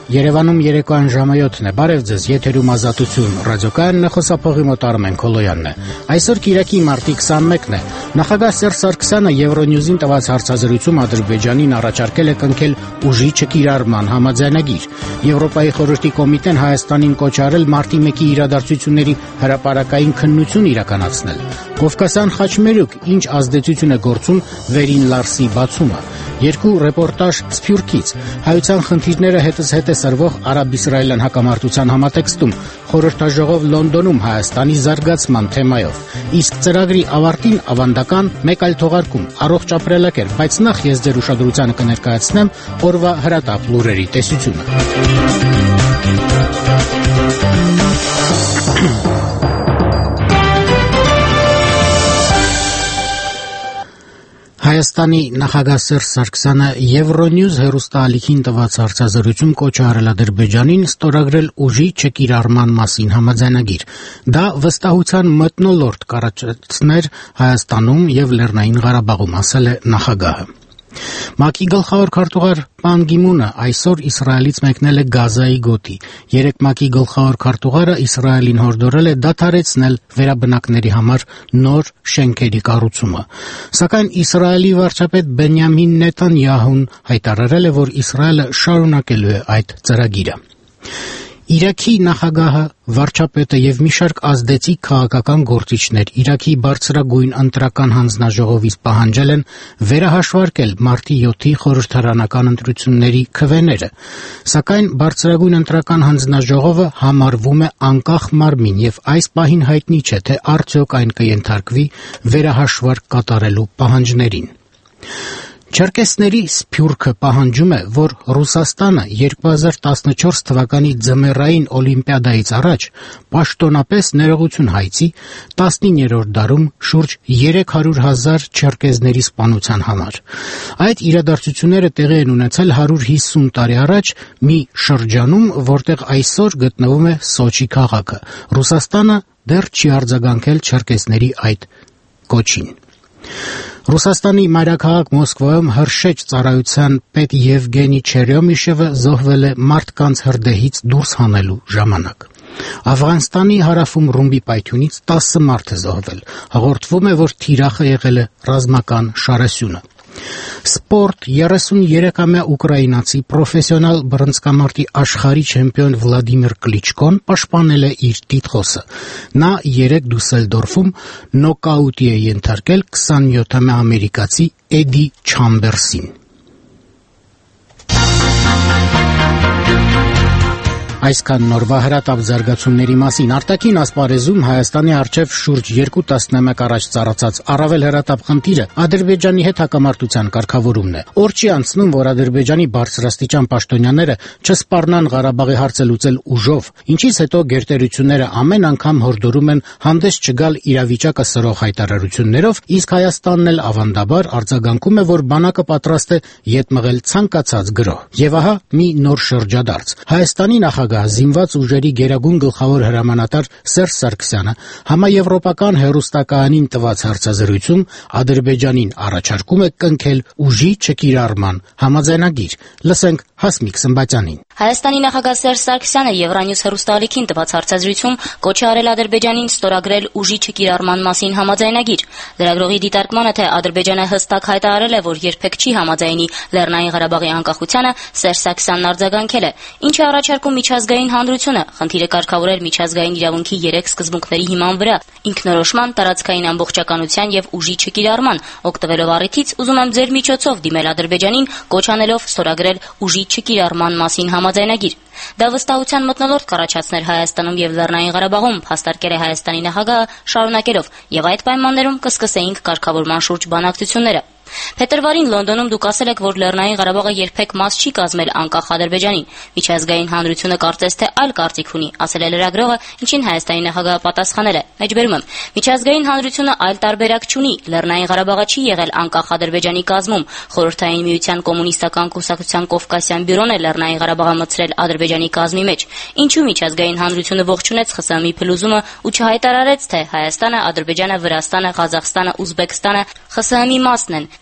Երևանում երեկոյան ժամը 7-ն է, բարև ձեզ, եթերում Ազատություն, ռադիոկայանն է, խոսափողի մոտ Արմեն Քոլոյանն է։ Այսօր Կիրակի մարտի 21-ն է, նախագահ Սերժ Սարգսյանը Եվրոնյուզին տված հարցազրույցում Ադրբեջանին առաջարկել է կնքել ուժի չկիրառման համաձայնագիր։ Եվրոպայի խորհրդի կոմիտեն Հայաստանին կոչ արել մարտի 1-ի իրադարձությունների հրապարակային քննություն իրականացնել։ Կովկասյան խաչմերուկ ինչ ազդեցություն է գործում Վերին Լարսի բացումը։ Երկու ռեպորտաժ Սփյուռքից, հայության խնդիրները հետզհետե սրվող արաբ-իսրայելյան հակամարտության համատեքստում, խորհրդաժողով Լոնդոնում Հայաստանի զարգացման թեմայով, իսկ ծրագրի ավարտին ավանդական մեկ այլ թողարկում, առողջ ապրելակերպ, բայց նախ ես ձեր ուշադրությանը կներկայացնեմ օրվա հրատապ լուրերի տեսությունը։ Հայաստանի նախագահ Սերժ Սարգսյանը Եվրոնյուզ հեռուստաալիքին տված հարցազրույցում կոչ արել Ադրբեջանին ստորագրել ուժի չկիրառման մասին համաձայնագիր։ Դա վստահության մթնոլորտ կառաջացներ Հայաստանում եւ Լեռնային Ղարաբաղում, ասել է նախագահը։ ՄԱԿ-ի գլխավոր քարտուղար Պան Գի-մունը այսօր Իսրայելից մեկնել է Գազայի գոտի։ Երեկ ՄԱԿ-ի գլխավոր քարտուղարը Իսրայելին հորդորել է դադարեցնել վերաբնակների համար նոր շենքերի կառուցումը։ Սակայն Իսրայելի վարչապետ Բենյամին Նեթանյահուն հայտարարել է, որ Իսրայելը շարունակելու է այդ ծրագիրը։ Իրաքի նախագահը, վարչապետը եւ մի շարք ազդեցիկ քաղաքական գործիչներ Իրաքի բարձրագույն ընտրական հանձնաժողովից պահանջել են վերահաշվարկել մարտի 7-ի խորհրդարանական ընտրությունների քվեները, սակայն բարձրագույն ընտրական հանձնաժողովը համարվում է անկախ մարմին եւ այս պահին հայտնի չէ, թե արդյոք այն կենթարկվի վերահաշվարկ կատարելու պահանջներին։ Չերկեսների Սփյուռքը պահանջում է, որ Ռուսաստանը 2014 թվականի ձմեռային օլիմպիադայից առաջ պաշտոնապես ներողություն հայցի 19-րդ դարում շուրջ 300,000 չերկեզների սպանության համար։ Այդ իրադարձությունները տեղի են ունեցել 150 տարի առաջ մի շրջանում, որտեղ այսօր գտնվում է Սոչի քաղաքը։ Ռուսաստանը դեռ չի արձագանքել չերկեսների այդ կոչին։ Ռուսաստանի մայրաքաղաք Մոսկվայում հրշեջ ծառայության պետ Եվգենի Չերյոմիշևը զոհվել է մարդկանց հրդեհից դուրս հանելու ժամանակ։ Աֆղանստանի հարավում ռումբի պայթյունից 10 մարդ է զոհվել։ Հաղորդվում է, որ թիրախը եղել է ռազմական շարասյունը։ Սպորտ 33-ամյա ուկրաինացի պրոֆեսիոնալ բռնցքամարտի աշխարհի չեմպիոն Վլադիմիր Կլիչկոն պաշտպանել է իր տիտղոսը։ Նա երեկ Դուսելդորֆում նոկաուտի է ենթարկել 27-ամյա ամերիկացի Էդի Չամբերսին։ Այսքան նորվա հրատապ զարգացումների մասին արտաքին ասպարեզում Հայաստանի առջև շուրջ 2 տասնամյակ առաջ ծառացած առավել հրատապ խնդիրը Ադրբեջանի հետ հակամարտության կարգավորումն է։ Օր չի անցնում, որ Ադրբեջանի բարձրաստիճան պաշտոնյաները չսպառնան Ղարաբաղի հարցը լուծել ուժով, ինչից հետո գերտերությունները ամեն անգամ հորդորում են հանդես չգալ իրավիճակը սրող հայտարարություններով, իսկ Հայաստանն էլ ավանդաբար արձագանքում է, որ բանակը պատրաստ է ետ մղել ցանկացած գրոհ։ Եվ ահա մի նոր շրջադարձ։ Հայաստանի նախագահ Զինված ուժերի գերագույն գլխավոր հրամանատար Սերժ Սարգսյանը համաեվրոպական հեռուստակայանին տված հարցազրույցում Ադրբեջանին առաջարկում է կնքել ուժի չկիրառման համաձայնագիր։ Լսենք Հասմիկ Սմբատյանին։ Հայաստանի նախագահ Սերժ Սարգսյանը Եվրանյուզ հեռուստաալիքին տված հարցազրույցում կոչ է արել Ադրբեջանին ստորագրել ուժի չկիրառման մասին համաձայնագիր։ Լրագրողի դիտարկմանը, թե Ադրբեջանը հստակ հայտարարել է, որ երբեք չի համաձայնի Լեռնային Ղարաբաղի անկախությանը, Սերժ Սարգսյանն արձագանքել է. «Ինչ է առաջարկում միջազգային հանրությունը, խնդիրը կարգավորել միջազգային իրավունքի 3 սկզբունքների հիման վրա՝ ինքնորոշման, տարածքային ամբողջականության եւ ուժի չկիրառման, օգտվելով առիթից ուզում եմ ձեր միջոցով դիմել Ադրբեջանին, կոչ անելով ստորագրել ուժի չկիրառման մասին համաձայնագիր»։ Դա վստահության մթնոլորտ կառաջացներ Հայաստանում եւ Լեռնային Ղարաբաղում, փաստարկել է Հայաստանի նախագահը, շարունակելով. «Եվ այդ պայմաններում կսկսեինք կարգավորման շուրջ բանակցությունները»։ Փետրվարին Լոնդոնում դուք ասել եք, որ Լեռնային Ղարաբաղը երբեք մաս չի կազմել անկախ Ադրբեջանին։ Միջազգային հանրությունը կարծես թե այլ կարծիք ունի, ասել է լրագրողը, ինչին Հայաստանի նախագահը պատասխանել է. «Մեջբերում եմ. Միջազգային հանրությունը այլ տարբերակ չունի։ Լեռնային Ղարաբաղը չի եղել անկախ Ադրբեջանի կազմում։ Խորհրդային միության կոմունիստական կուսակցության Կովկասյան բյուրոն է Լեռնային Ղարաբաղը մտցրել Ադրբեջանի կազմի մեջ։ Ինչու միջազգային հանրությունը ողջունեց ԽՍՀՄ-ի փլուզումը ու չհայտարարեց, թե Հայաստանը, Ադրբեջանը, Վրաստանը, Ղազախստանը, Ուզբեկստանը ԽՍՀՄ-ի մասն են։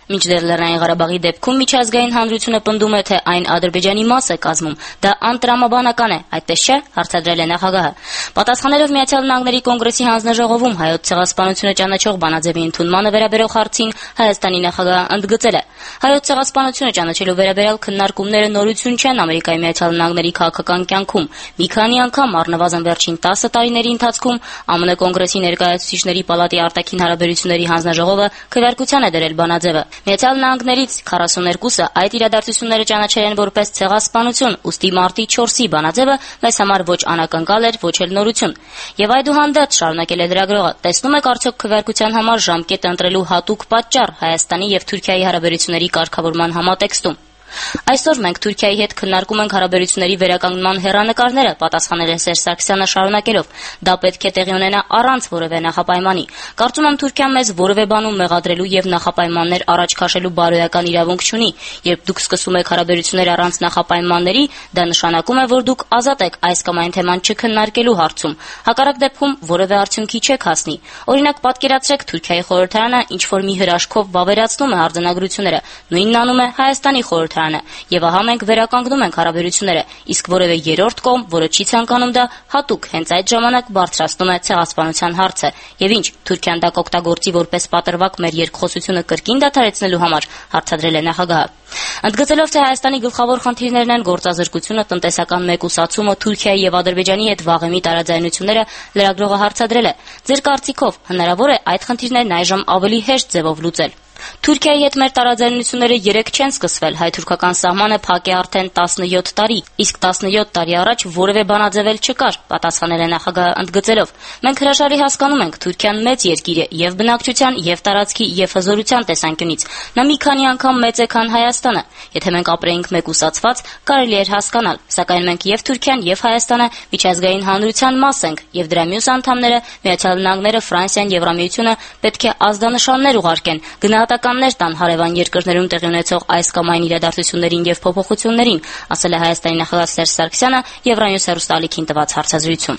Մինչդեռ Լեռնային Ղարաբաղի դեպքում միջազգային հանրությունը պնդում է, թե այն Ադրբեջանի մաս է կազմում, դա անտրամաբանական է, այդպես չէ, հարցադրել է նախագահը։ Պատասխանելով Միացյալ Նահանգների Կոնգրեսի հանձնաժողովում Հայոց ցեղասպանությունը ճանաչող բանաձևի ընդունմանը վերաբերող հարցին Հայաստանի նախագահը ընդգծել է. Հայոց ցեղասպանությունը ճանաչելու վերաբերյալ քննարկումները նորություն չեն Ամերիկայի Միացյալ Նահանգների քաղաքական կյանքում։ Մի քանի անգամ առնվազն վերջին 10 տարիների ընթացքում ԱՄՆ Կոնգրեսի ներկայացուցիչների պալատի արտաքին հարաբերությունների հանձնաժողովը քվեարկության է դրել բանաձևը։ Միացյալ Նահանգներից 42-ը այդ իրադարձությունները ճանաչել են որպես ցեղասպանություն, ուստի մարտի 4-ի բանաձևը մեզ համար ոչ անակնկալ էր, ոչ էլ նորություն։ Եվ այդուհանդերձ, շարունակել է լրագրողը, տեսնում եք արդյոք քվեարկության համար ժամկետ ընտրելու հատուկ պատճառ Հայաստանի եւ Թուրքիայի հարաբերությունների կարգավորման համատեքստում։ Այսօր մենք Թուրքիայի հետ քննարկում ենք հարաբերությունների վերականգնման հեռանկարները, պատասխանել է Սերժ Սարգսյանը շարունակելով. դա պետք է տեղի ունենա առանց որևէ նախապայմանի։ Կարծում եմ Թուրքիան մեզ որևէ բանում մեղադրելու եւ նախապայմաններ առաջ քաշելու բարոյական իրավունք չունի։ Երբ դուք սկսում եք հարաբերություններ առանց նախապայմանների, դա նշանակում է, որ դուք ազատ եք այս կամ այն թեման չքննարկելու հարցում։ Հակառակ դեպքում որևէ արդյունքի չեք հասնի։ Օրինակ, պատկերացրեք Թուրքիայի խորհրդարանը ինչ որ մի հրաշքով վավերացնում է արձանագրությունները, նույնն անում է Հայաստանի խորհրդարանը, եւ ահա մենք վերականգնում ենք հարաբերությունները, իսկ որևէ երրորդ կողմ, որը չի ցանկանում դա, հատուկ հենց այդ ժամանակ բարձրացնում է ցեղասպանության հարցը։ Եվ ինչ, Թուրքիան դա կօգտագործի որպես պատրվակ մեր երկխոսությունը կրկին դադարեցնելու համար, հարցադրել է նախագահը։ Ընդգծելով, թե Հայաստանի գլխավոր խնդիրներն են գործազրկությունը, տնտեսական մեկուսացումը, Թուրքիայի եւ Ադրբեջանի հետ վաղեմի տարաձայնությունները, լրագրողը հարցադրել է. ձեր կարծիքով հնարավոր է այդ խնդիրներն այժմ ավելի հեշտ ձևով լուծել։ Թուրքիայի հետ մեր տարաձայնությունները 3 չեն սկսվել, հայ-թուրքական սահմանը փակ է արդեն 17 տարի, իսկ 17 տարի առաջ որևէ բանաձևել չկար, պատասխանել է նախագահը ընդգծելով. մենք հրաշալի հասկանում ենք, Թուրքիան մեծ երկիր է եւ բնակչության, եւ տարածքի, եւ հզորության տեսանկյունից։ Նա մի քանի անգամ մեծ է, քան Հայաստանը։ Եթե մենք ապրեինք մեկուսացված, կարելի էր հասկանալ, սակայն մենք եւ Թուրքիան, եւ Հայաստանը միջազգային հանրության մաս ենք, եւ դրա մյուս անդամները, Միացյալ Նահանգները, Ֆրանսիան, Եվրամիությունը պետք է ազդանշաններ ուղարկեն, գնահատականներ տան հարևան երկրներում տեղի ունեցող այս կամ այն իրադարձություններին եւ փոփոխություններին, ասել է Հայաստանի նախագահ Սերժ Սարգսյանը Եվրանյուս հեռուստաալիքին տված հարցազրույցում։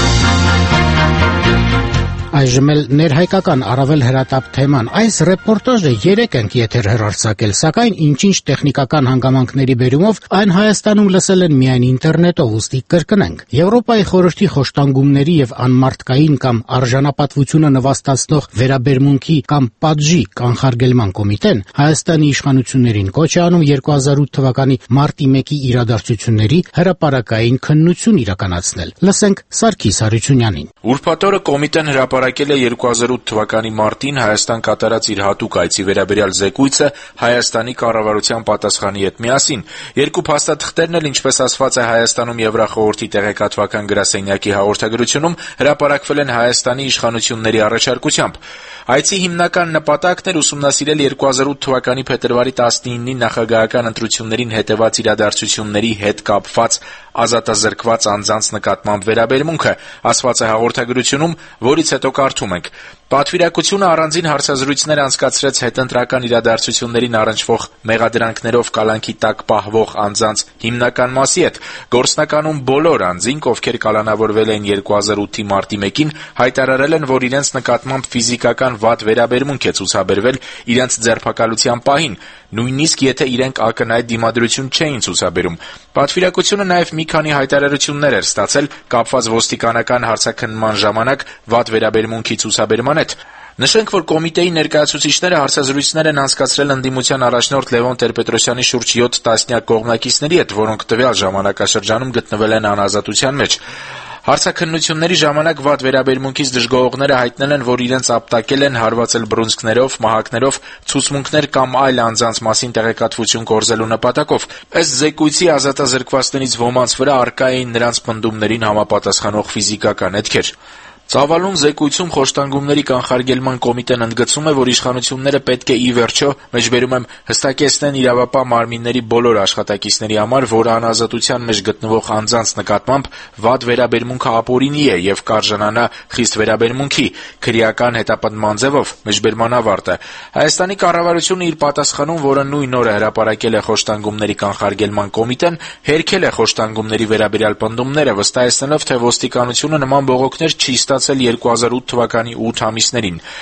Այժմ էլ ներհայկական առավել հրատապ թեման. այս ռեպորտաժը 3 ենք եթեր հեռարձակել, սակայն ինչ-ինչ տեխնիկական հանգամանքների բերումով այն Հայաստանում լսել են միայն ինտերնետով, ուստի կրկնենք։ Եվրոպայի խորհրդի խոշտանգումների եւ անմարդկային կամ արժանապատվությունը նվաստացնող վերաբերմունքի կամ պատժի կանխարգելման կոմիտեն Հայաստանի իշխանություններին կոչ է անում 2008 թվականի մարտի 1-ի իրադարձությունների հրապարակային քննություն իրականացնել։ Լսենք Սարգիս Հարությունյանին։ Ուրբաթ օրը կոմիտեն հրապարակել է 2008 թվականի մարտին Հայաստան կատարած իր հատուկ այցի վերաբերյալ զեկույցը Հայաստանի կառավարության պատասխանի հետ միասին։ Երկու փաստաթղթերն էլ, ինչպես ասված է Հայաստանում Եվրախորհրդի տեղեկատվական գրասենյակի հաղորդագրությունում, հրապարակվել են Հայաստանի իշխանությունների առաջարկությամբ։ Այցի հիմնական նպատակն էր ուսումնասիրել 2008 թվականի փետրվարի 19-ի նախագահական ընտրություններին հետևած իրադարձությունների հետ կապված ազատազրկված անձանց նկատմամբ վերաբերմունքը, ասված է հաղորդագրությունում, որից հետո կարդում ենք. Պատվիրակությունը առանձին հարցազրույցներ անցկացրեց հետընտրական իրադարձություններին առնչվող մեղադրանքներով կալանքի տակ պահվող անձանց հիմնական մասի հետ։ Գործնականում բոլոր անձինք, ովքեր կալանավորվել են 2008-ի մարտի 1-ին, հայտարարել են, որ իրենց նկատմամբ ֆիզիկական վատ վերաբերմունք է ցուցաբերվել իրենց ձերբակալության պահին, նույնիսկ եթե իրենք ակնհայտ դիմադրություն չէին ցուցաբերում։ Պատվիրակությունը նաև մի քանի հայտարարություններ էր ստացել կապված ոստիկանական հարցաքննման ժամանակ վատ վերաբերմունքի ցուցաբերման հետ։ Նշենք, որ կոմիտեի ներկայացուցիչները հարցազրույցներ են անցկացրել ընդդիմության առաջնորդ Լևոն Տեր-Պետրոսյանի շուրջ 7 տասնյակ կողմնակիցների հետ, որոնք տվյալ ժամանակաշրջանում գտնվել են անազատության մեջ։ Հարցաքննությունների ժամանակ վատ վերաբերմունքից դժգոհողները հայտնել են, որ իրենց ապտակել են, հարվածել բռունցքներով, մահակներով, ցուցմունքներ կամ այլ անձանց մասին տեղեկատվություն կորզելու նպատակով։ Ըստ զեկույցի ազատազրկվածներից ոմանց վրա առկա էին նրանց պնդումներին համապատասխանող ֆիզիկական հետքեր։ Ծավալուն զեկույցում խոշտանգումների կանխարգելման կոմիտեն ընդգծում է, որ իշխանությունները պետք է ի վերջո, մեջբերում եմ, հստակեցնեն իրավապահ մարմինների բոլոր աշխատակիցների համար, որ անազատության մեջ գտնվող անձանց նկատմամբ վատ վերաբերմունքը ապօրինի է եւ կարժանանա խիստ վերաբերմունքի, քրեական հետապնդման ձևով, մեջբերման ավարտը։ Հայաստանի կառավարությունը իր պատասխանում, որը նույն օրը հրապարակել է խոշտանգումների կանխարգելման կոմիտեն, հերքել է խոշտանգումների վերաբերյալ պնդումները, վստահեցնելով, թե ոստիկանությունը նման բողոքներ չի ստացել 2008 թվականի 8 ամիսներին։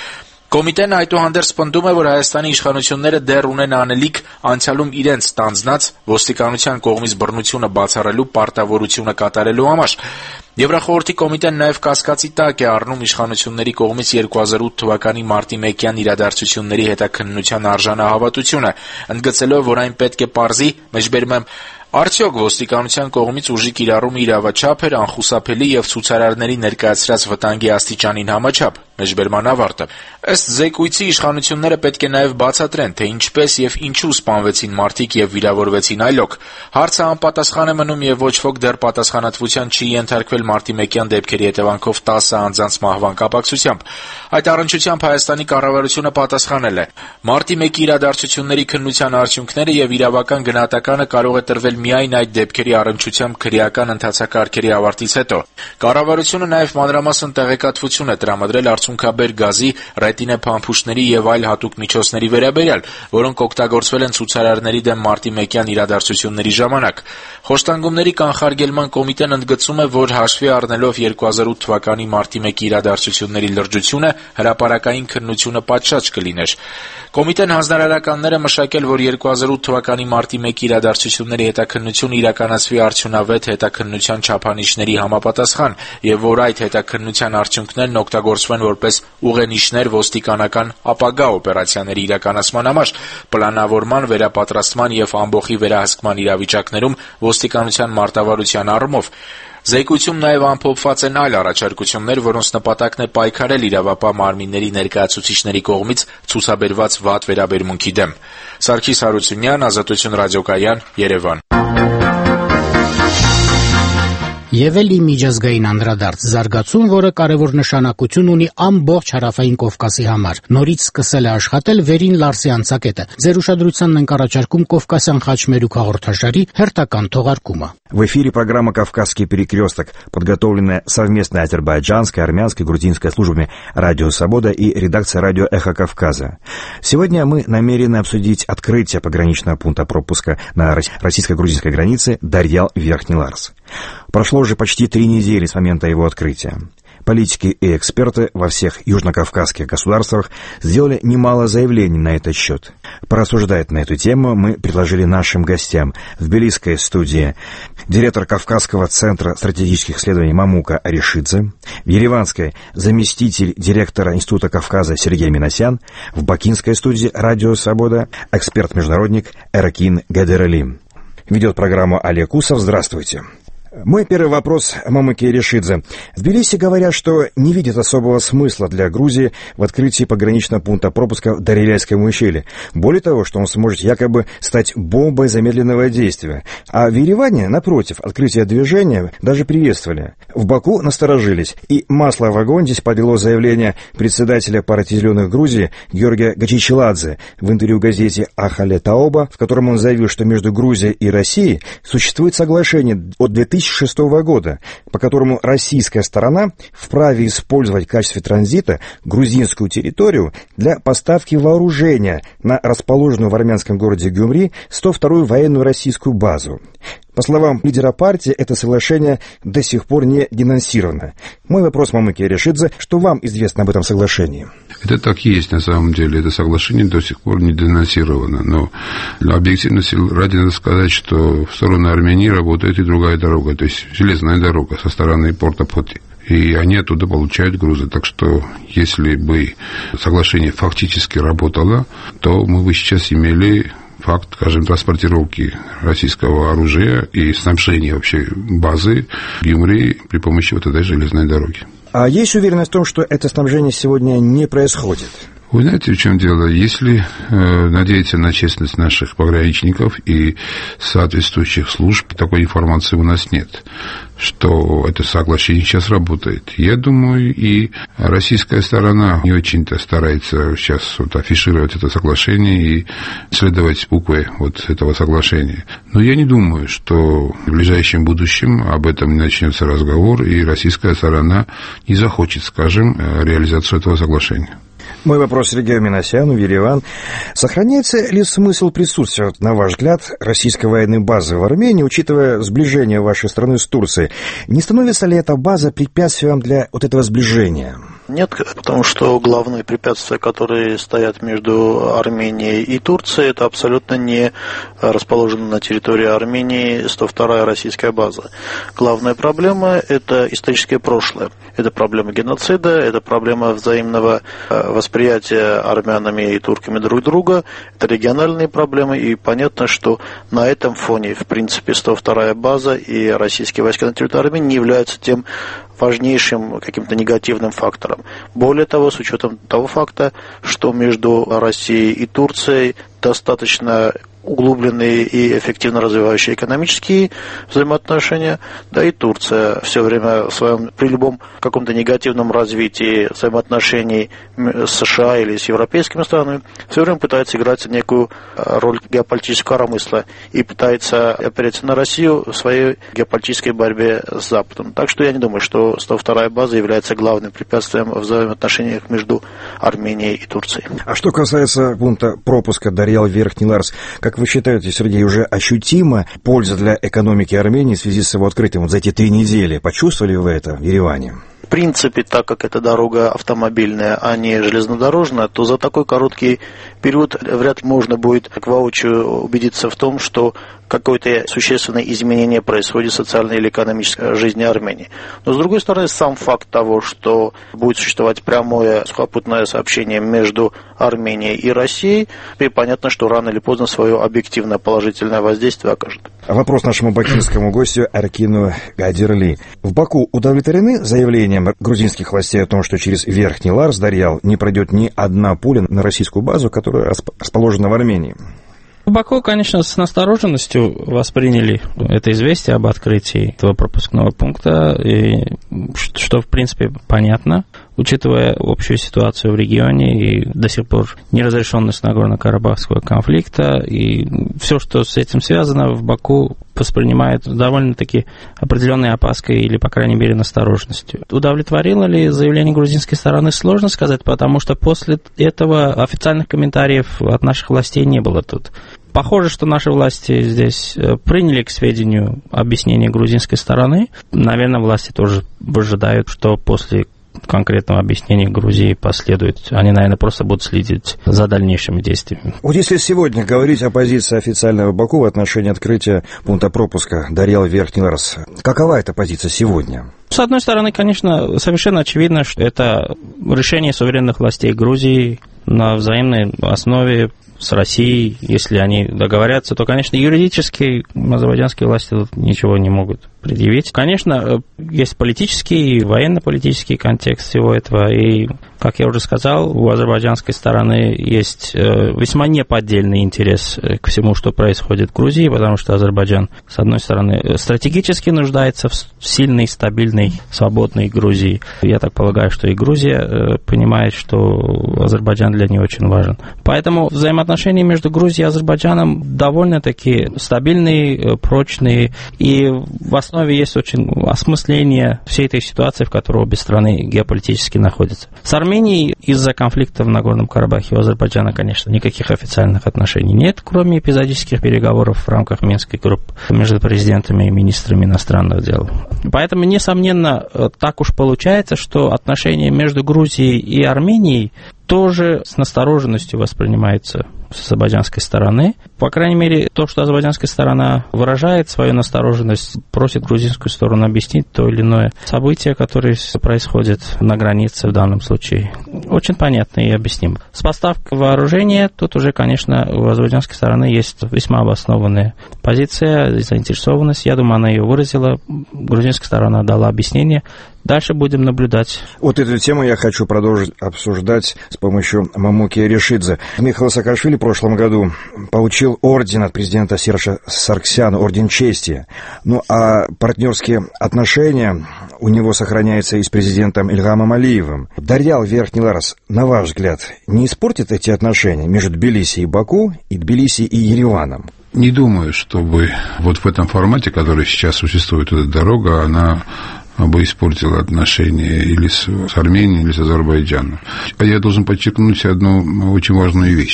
Կոմիտեն այդուհանդերձ պնդում է, որ Հայաստանի իշխանությունները դեռ ունեն անելիք անցյալում իրենց ստանձնած ոստիկանության կողմից բռնությունը բացառելու պարտավորությունը կատարելու համար։ Եվրախորհրդի կոմիտեն նաև կասկածի տակ է առնում իշխանությունների կողմից 2008 թվականի մարտի 1-յան իրադարձությունների հետաքննության արժանահավատությունը, ընդգծելով, որ այն պետք է պարզի, մեջբերում եմ, արդյոք ոստիկանության կողմից ուժի կիրառումը իրավաչափ էր, անխուսափելի եւ ցուցարարների ներկայացրած վտանգի աստիճանին համաչափ։ Մեջբերման ավարտը։ Ըստ զեկույցի իշխանությունները պետք է նաև բացատրեն, թե ինչպես եւ ինչու սպանվեցին մարդիկ եւ վիրավորվեցին այլոք։ Հարցը անպատասխան է մնում եւ ոչ ոք դեռ պատասխանատվության չի ենթարկվել մարտի 1-յան դեպքերի հետևանքով 10 անձանց մահվան կապակցությամբ։ Այդ առնչությամբ Հայաստանի կառավարությունը պատասխանել է. մարտի 1-ի իրադարձությունների քննության արդյունքները եւ իրավական գնահատականը կարող է տրվել միայն այդ դեպքերի առնչությամբ քրեական ընթացակարգերի ավարտից հետո։ Կառավարությունը նաև մանրամասն տեղեկատվություն է տրամադրել արցունքաբեր գազի, ռետինե փամփուշտների եւ այլ հատուկ միջոցների վերաբերյալ, որոնք օգտագործվել են ցուցարարների դեմ մարտի 1-յան իրադարձությունների ժամանակ։ Խոշտանգումների կանխարգելման կոմիտեն ընդգծում է, որ հաշվի առնելով 2008 թվականի մարտի 1-ի իրադարձությունների լրջությունը, հրապարակային քննությունը պատշաճ կլիներ։ Կոմիտեն հանձնարարականները մշակել, որ 2008 թվականի մարտի 1-ի իրադարձությունների հետաքննությունը իրականացվի արդյունավետ հետաքննության չափանիշների համապատասխան եւ որ այդ հետաքննության արդյունքներն օգտագործվեն որպես ուղենիշներ ոստիկանական ապագա օպերացիաների իրականացման համար, պլանավորման, վերապատրաստման եւ ամբոխի վերահսկման իրավիճակներում ոստիկանության մարտավարության առումով։ Զեկույցում նաև ամփոփված են այլ առաջարկություններ, որոնց նպատակն է պայքարել իրավապահ մարմինների ներկայացուցիչների կողմից ցուցաբերված վատ վերաբերմունքի դեմ։ Սարգիս Հարությունյան, Ազատություն ռադիոկայան, Երևան։ Եվ էլի միջազգային անդրադարձ զարգացում, որը կարևոր նշանակություն ունի ամբողջ Հարավային Կովկասի համար։ Նորից սկսել է աշխատել Վերին Լարսի անցակետը։ Ձեր ուշադրությանն ենք առաջարկում Կովկասյան խաչմերուկ հաղորդաշարի հերթական թողարկումը։ В эфире программа «Кавказский перекресток», подготовленная совместной азербайджанской, армянской, грузинской службами «Радио Свобода» и редакцией «Радио Эхо Кавказа». Сегодня мы намерены обсудить открытие пограничного пункта пропуска на российско-грузинской границе Дарьял-Верхний Ларс. Прошло уже почти 3 недели с момента его открытия. Политики и эксперты во всех южнокавказских государствах сделали немало заявлений на этот счет. Порассуждать на эту тему мы предложили нашим гостям в тбилисской студии директор Кавказского центра стратегических исследований Мамука Аришидзе, в ереванской заместитель директора Института Кавказа Сергей Минасян, в бакинской студии «Радио Свобода» эксперт-международник Эракин Гадерали. Ведет программу Олег Усов. Здравствуйте. Мой первый вопрос Мамуке Аришидзе. В Тбилиси говорят, что не видят особого смысла для Грузии в открытии пограничного пункта пропуска в Дарьяльском ущелье. Более того, что он сможет якобы стать бомбой замедленного действия. А в Ереване, напротив, открытие движения даже приветствовали. В Баку насторожились. И масло в огонь здесь подлило заявление председателя партии «Зеленых» Грузии Георгия Гачичеладзе в интервью газете «Ахале Таоба», в котором он заявил, что между Грузией и Россией существует соглашение от 2006 года, по которому российская сторона вправе использовать в качестве транзита грузинскую территорию для поставки вооружения на расположенную в армянском городе Гюмри 102-ю военную российскую базу. По словам лидера партии, это соглашение до сих пор не денонсировано. Мой вопрос Мамуке Аришидзе, что вам известно об этом соглашении? Это так и есть на самом деле. Это соглашение до сих пор не денонсировано. Но для объективности ради надо сказать, что в сторону Армении работает и другая дорога, то есть железная дорога со стороны порта Поти. И они оттуда получают грузы. Так что, если бы соглашение фактически работало, то мы бы сейчас имели факт, скажем, транспортировки российского оружия и снабжения вообще базы Гюмри при помощи вот этой железной дороги. А есть уверенность в том, что это снабжение сегодня не происходит? Вы знаете, в чем дело? Если надеяться на честность наших пограничников и соответствующих служб, такой информации у нас нет, что это соглашение сейчас работает. Я думаю, и российская сторона не очень-то старается сейчас вот афишировать это соглашение и следовать букве вот этого соглашения. Но я не думаю, что в ближайшем будущем об этом начнется разговор, и российская сторона не захочет, скажем, реализацию этого соглашения. Мой вопрос Сергею Минасяну, Ереван. Сохраняется ли смысл присутствия, на ваш взгляд, российской военной базы в Армении, учитывая сближение вашей страны с Турцией? Не становится ли эта база препятствием для вот этого сближения? нет, потому что главные препятствия, которые стоят между Арменией и Турцией, это абсолютно не расположена на территории Армении 102-я российская база. Главная проблема – это историческое прошлое. Это проблема геноцида, это проблема взаимного восприятия армянами и турками друг друга, это региональные проблемы, и понятно, что на этом фоне, в принципе, 102-я база и российские войска на территории Армении не являются тем важнейшим каким-то негативным фактором. Более того, с учетом того факта, что между Россией и Турцией достаточно углубленные и эффективно развивающие экономические взаимоотношения, да и Турция все время при любом каком-то негативном развитии взаимоотношений с США или с европейскими странами все время пытается играть некую роль геополитического коромысла и пытается опереться на Россию в своей геополитической борьбе с Западом. Так что я не думаю, что 102-я база является главным препятствием в взаимоотношениях между Арменией и Турцией. А что касается пункта пропуска Дарьял-Верхний Ларс, как вы считаете, Сергей, уже ощутима польза для экономики Армении в связи с его открытием за эти 3 недели? Почувствовали вы это в Ереване? В принципе, так как это дорога автомобильная, а не железнодорожная, то за такой короткий период вряд ли можно будет воочию убедиться в том, что какое-то существенное изменение происходит в социальной или экономической жизни Армении. Но, с другой стороны, сам факт того, что будет существовать прямое сухопутное сообщение между Арменией и Россией, и понятно, что рано или поздно свое объективное положительное воздействие окажет. Вопрос нашему бакинскому гостю Аркину Гадирли. В Баку удовлетворены заявлением грузинских властей о том, что через Верхний Ларс, Дарьял, не пройдет ни одна пуля на российскую базу, которая расположена в Армении? В Баку, конечно, с настороженностью восприняли это известие об открытии этого пропускного пункта, и что, в принципе, понятно, учитывая общую ситуацию в регионе и до сих пор неразрешенность Нагорно-Карабахского конфликта, и все, что с этим связано, в Баку воспринимают довольно-таки определенной опаской или, по крайней мере, настороженностью. Удовлетворило ли заявление грузинской стороны, сложно сказать, потому что после этого официальных комментариев от наших властей не было тут. Похоже, что наши власти здесь приняли к сведению объяснение грузинской стороны. Наверное, власти тоже ожидают, что после конкретного объяснения Грузии последует. Они, наверное, просто будут следить за дальнейшими действиями. Вот если сегодня говорить о позиции официального Баку в отношении открытия пункта пропуска Дарьял-Верхний Ларс, какова эта позиция сегодня? С одной стороны, конечно, совершенно очевидно, что это решение суверенных властей Грузии на взаимной основе с Россией. Если они договорятся, то, конечно, юридически азербайджанские власти тут ничего не могут предъявить. Конечно, есть политический и военно-политический контекст всего этого, и, как я уже сказал, у азербайджанской стороны есть весьма неподдельный интерес к всему, что происходит в Грузии, потому что Азербайджан, с одной стороны, стратегически нуждается в сильной, стабильной, свободной Грузии. Я так полагаю, что и Грузия понимает, что Азербайджан для нее очень важен. Поэтому взаимоотношения между Грузией и Азербайджаном довольно-таки стабильные, прочные, и в основе есть очень осмысление всей этой ситуации, в которой обе страны геополитически находятся. С Арменией из-за конфликта в Нагорном Карабахе у Азербайджана, конечно, никаких официальных отношений нет, кроме эпизодических переговоров в рамках Минской группы между президентами и министрами иностранных дел. Поэтому, несомненно, так уж получается, что отношения между Грузией и Арменией тоже с настороженностью воспринимается с азербайджанской стороны. По крайней мере, то, что азербайджанская сторона выражает свою настороженность, просит грузинскую сторону объяснить то или иное событие, которое происходит на границе в данном случае. Очень понятно и объяснимо. С поставкой вооружения тут уже, конечно, у азербайджанской стороны есть весьма обоснованная позиция, заинтересованность. Я думаю, она ее выразила. Грузинская сторона дала объяснение. Дальше будем наблюдать. Вот эту тему я хочу продолжить обсуждать с помощью Мамуки Ришидзе. Михаил Саакашвили в прошлом году получил орден от президента Сержа Саргсяна, орден чести. Ну а партнерские отношения у него сохраняются и с президентом Ильгамом Алиевым. Дарьял-Верхний Ларс, на ваш взгляд, не испортит эти отношения между Тбилиси и Баку и Тбилиси и Ереваном? Не думаю, чтобы вот в этом формате, который сейчас существует, эта дорога, она бы испортила отношения или с Арменией, или с Азербайджаном. А я должен подчеркнуть одну очень важную вещь.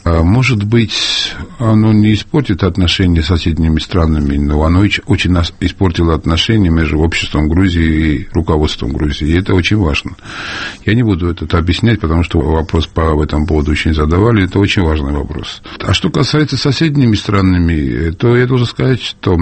Может быть, оно не испортит отношения с соседними странами, но оно очень испортило отношения между обществом Грузии и руководством Грузии. И это очень важно. Я не буду это объяснять, потому что вопрос по этому поводу очень задавали. Это очень важный вопрос. А что касается соседними странами, то я должен сказать, что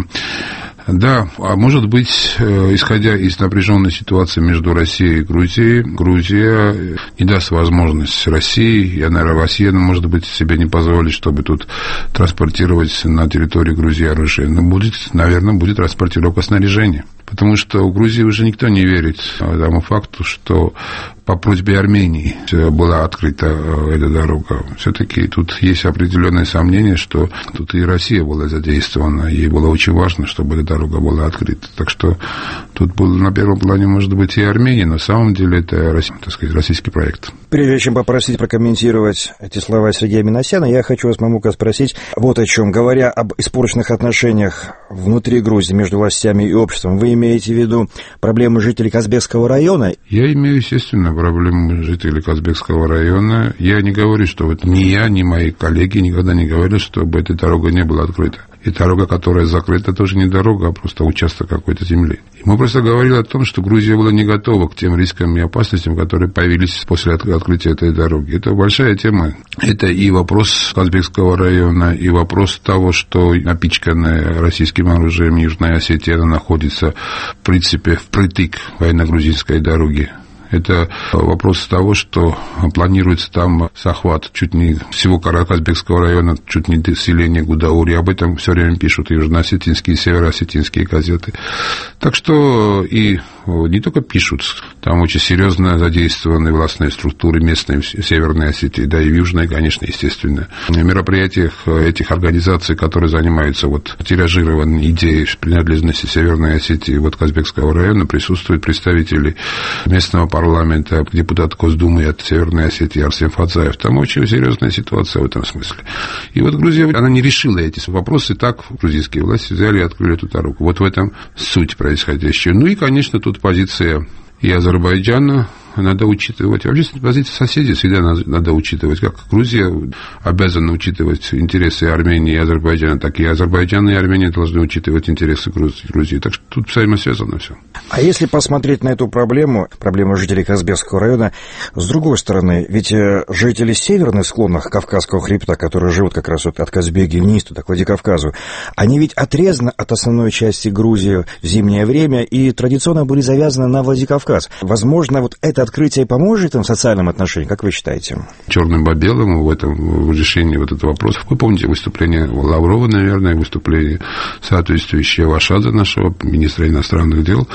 да, а может быть, исходя из напряженной ситуации между Россией и Грузией, Грузия не даст возможность России, я, наверное, Россия, может быть, себе не позволит, чтобы тут транспортировать на территории Грузии оружие. Но наверное, будет транспортировка снаряжения. Потому что у Грузии уже никто не верит тому факту, что по просьбе Армении была открыта эта дорога. Все-таки тут есть определенное сомнение, что тут и Россия была задействована. Ей было очень важно, чтобы эта дорога была открыта. Так что тут был на первом плане, может быть, и Армения, но на самом деле это, так сказать, российский проект. Прежде чем попросить прокомментировать эти слова Сергея Минасяна, я хочу вас, Мамука, спросить вот о чем. Говоря об испорченных отношениях внутри Грузии между властями и обществом, вы имеете в виду проблемы жителей Казбекского района? Я имею, естественно, проблемы жителей Казбекского района. Я не говорю, что вот ни я, ни мои коллеги никогда не говорили, чтобы эта дорога не была открыта. И дорога, которая закрыта, тоже не дорога, а просто участок какой-то земли. И мы просто говорили о том, что Грузия была не готова к тем рискам и опасностям, которые появились после открытия этой дороги. Это большая тема. Это и вопрос Казбекского района, и вопрос того, что напичканная российским оружием Южная Осетия, она находится, в принципе, впритык военно-грузинской дороги. Это вопрос того, что планируется там захват чуть не всего Казбекского района, чуть не до селения Гудаури. Об этом все время пишут и южноосетинские, и североосетинские газеты. Так что и не только пишут, там очень серьезно задействованы властные структуры местные в Северной Осетии, да и в Южной, конечно, естественно. В мероприятиях этих организаций, которые занимаются вот тиражированием идеи принадлежности Северной Осетии вот Казбекского района, присутствуют представители местного парламента, депутат Госдумы от Северной Осетии Арсен Фадзаев. Там очень серьезная ситуация в этом смысле. И вот Грузия, она не решила эти вопросы, так грузинские власти взяли и открыли эту дорогу. Вот в этом суть происходящего. Ну и, конечно, тут позиция и Азербайджана надо учитывать. Вообще, позиция соседей всегда надо учитывать. Как Грузия обязана учитывать интересы Армении и Азербайджана, так и Азербайджан и Армения должны учитывать интересы Грузии. Так что тут взаимосвязано все. А если посмотреть на эту проблему жителей Казбекского района, с другой стороны, ведь жители северных склонов Кавказского хребта, которые живут как раз вот от Казбеги вниз, туда, к Владикавказу, они ведь отрезаны от основной части Грузии в зимнее время и традиционно были завязаны на Владикавказ. Возможно, вот это открытие поможет им в социальном отношении, как вы считаете? Черным по белому в этом решении вот этого вопроса. Вы помните выступление Лаврова, наверное, выступление соответствующее Вашадзе, нашего министра иностранных дел,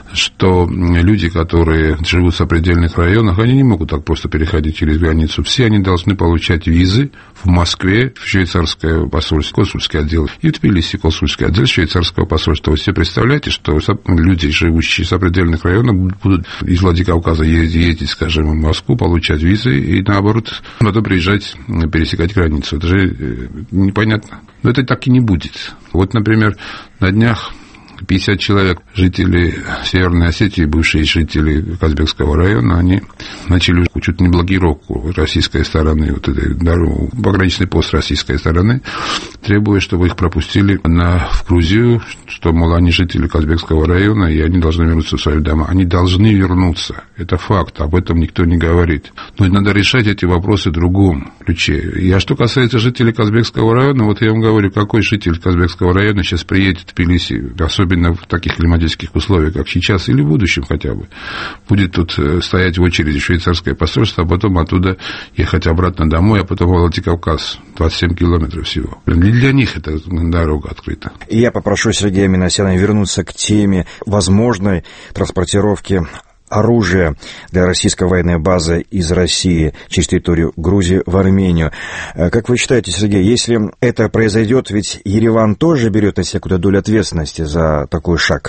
что люди, которые живут в сопредельных районах, они не могут так просто переходить через границу. Все они должны получать визы в Москве, в швейцарское посольство, консульский отдел, и в Тбилиси консульский отдел швейцарского посольства. Вы себе представляете, что люди, живущие в сопредельных районах, будут из Владикавказа ездить, скажем, в Москву, получать визы, и наоборот, надо приезжать, пересекать границу. Это же непонятно. Но это так и не будет. Вот, например, на днях 50 человек, жители Северной Осетии, бывшие жители Казбекского района, они начали чуть не блокировку российской стороны, вот этой дороги, пограничный пост российской стороны, требуя, чтобы их пропустили в Грузию, что, мол, они жители Казбекского района, и они должны вернуться в свои дома. Они должны вернуться. Это факт, об этом никто не говорит. Но надо решать эти вопросы в другом ключе. И что касается жителей Казбекского района, вот я вам говорю, какой житель Казбекского района сейчас приедет в Тбилиси, особенно в таких климатических условиях, как сейчас, или в будущем хотя бы, будет тут стоять в очереди в швейцарское посольство, а потом оттуда ехать обратно домой, а потом в Владикавказ, 27 километров всего. Для них эта дорога открыта. И я попрошу Сергея Минасяна вернуться к теме возможной транспортировки оружия для российской военной базы из России через территорию Грузии в Армению. Как вы считаете, Сергей, если это произойдет, ведь Ереван тоже берет на себя какую-то долю ответственности за такой шаг?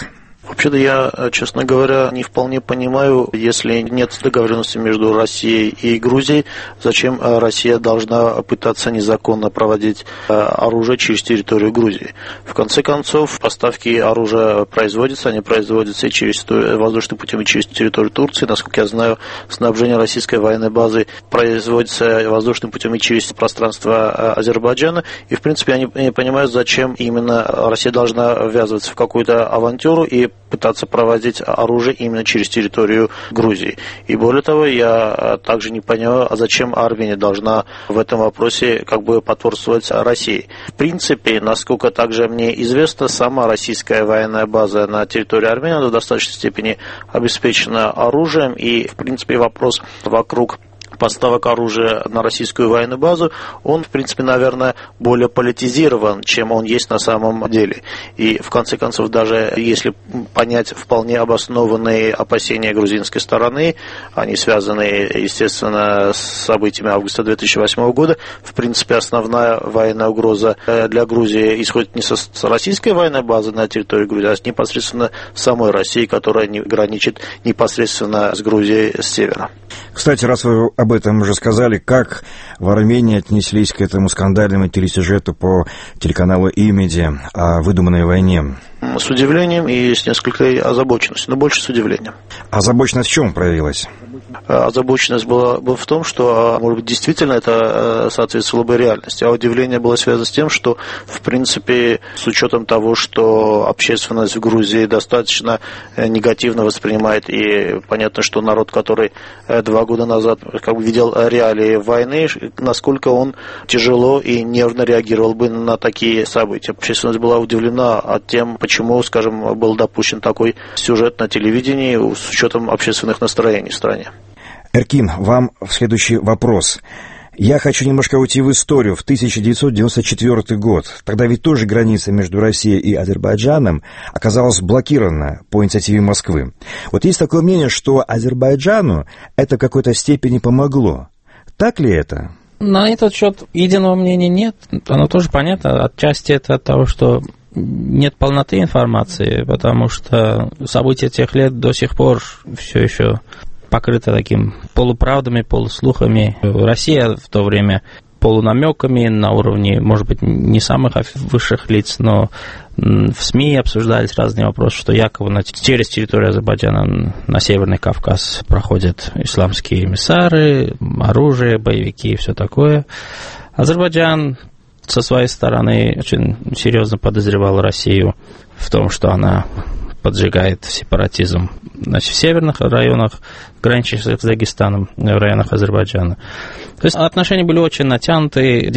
Вообще-то я, честно говоря, не вполне понимаю, если нет договоренности между Россией и Грузией, зачем Россия должна пытаться незаконно проводить оружие через территорию Грузии. В конце концов, поставки оружия производятся, они производятся и через воздушным путем, и через территорию Турции. Насколько я знаю, снабжение российской военной базы производится воздушным путем и через пространство Азербайджана. И, в принципе, я не понимаю, зачем именно Россия должна ввязываться в какую-то авантюру и пытаться проводить оружие именно через территорию Грузии. И более того, я также не понимаю, зачем Армения должна в этом вопросе потворствовать России. В принципе, насколько также мне известно, сама российская военная база на территории Армении в достаточной степени обеспечена оружием, и, в принципе, вопрос вокруг поставок оружия на российскую военную базу, он, в принципе, наверное, более политизирован, чем он есть на самом деле. И, в конце концов, даже если понять вполне обоснованные опасения грузинской стороны, они связаны, естественно, с событиями августа 2008 года, в принципе, основная военная угроза для Грузии исходит не с российской военной базы на территории Грузии, а непосредственно с самой России, которая граничит непосредственно с Грузией с севера. Кстати, раз вы об этом уже сказали, как в Армении отнеслись к этому скандальному телесюжету по телеканалу «Имеди» о выдуманной войне? С удивлением и с несколькой озабоченностью, но больше с удивлением. Озабоченность в чем проявилась? Озабоченность была в том, что, может быть, действительно это соответствовало бы реальности, а удивление было связано с тем, что, в принципе, с учетом того, что общественность в Грузии достаточно негативно воспринимает, и понятно, что народ, который 2 года назад видел реалии войны, насколько он тяжело и нервно реагировал бы на такие события. Общественность была удивлена тем, почему, скажем, был допущен такой сюжет на телевидении с учетом общественных настроений в стране. Эркин, вам следующий вопрос. Я хочу немножко уйти в историю. В 1994 год. Тогда ведь тоже граница между Россией и Азербайджаном оказалась блокирована по инициативе Москвы. Вот есть такое мнение, что Азербайджану это в какой-то степени помогло. Так ли это? На этот счет единого мнения нет. Оно тоже понятно. Отчасти это от того, что нет полноты информации, потому что события тех лет до сих пор все еще покрыта таким полуправдами, полуслухами. Россия в то время полунамеками на уровне, может быть, не самых высших лиц, но в СМИ обсуждались разные вопросы, что якобы через территорию Азербайджана на Северный Кавказ проходят исламские эмиссары, оружие, боевики и все такое. Азербайджан со своей стороны очень серьезно подозревал Россию в том, что она поджигает сепаратизм, значит, в северных районах, граничащих с Дагестаном, в районах Азербайджана. То есть отношения были очень натянутые.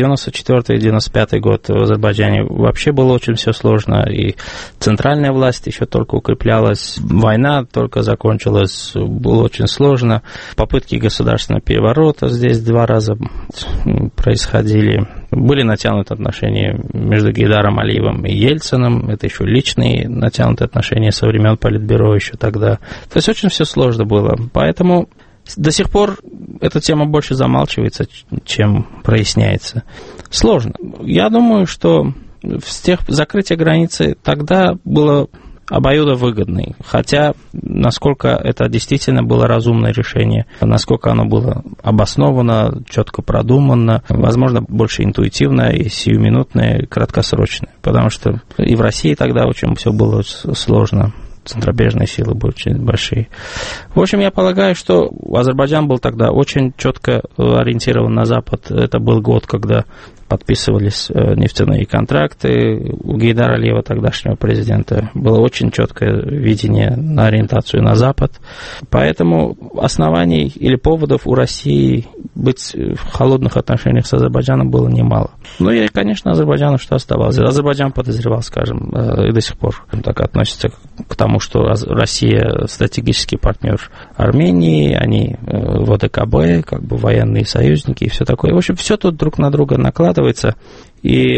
94-95 год в Азербайджане вообще было очень все сложно, и центральная власть еще только укреплялась, война только закончилась, было очень сложно. Попытки государственного переворота здесь 2 раза происходили. Были натянуты отношения между Гейдаром Алиевым и Ельциным, это еще личные натянутые отношения со времен Политбюро еще тогда. То есть очень все сложно было, поэтому до сих пор эта тема больше замалчивается, чем проясняется. Сложно. Я думаю, что закрытие границы тогда было обоюдовыгодный, хотя насколько это действительно было разумное решение, насколько оно было обосновано, четко продумано, возможно, больше интуитивное и сиюминутное, и краткосрочное, потому что и в России тогда очень все было сложно. Центробежные силы были очень большие. В общем, я полагаю, что Азербайджан был тогда очень четко ориентирован на Запад. Это был год, когда подписывались нефтяные контракты. У Гейдара Алиева, тогдашнего президента, было очень четкое видение на ориентацию на Запад. Поэтому оснований или поводов у России быть в холодных отношениях с Азербайджаном было немало. Ну и, конечно, Азербайджану что оставалось? Азербайджан подозревал, скажем, и до сих пор так относится к тому, что Россия стратегический партнер Армении, они в ОДКБ, военные союзники и все такое. В общем, все тут друг на друга накладывается. И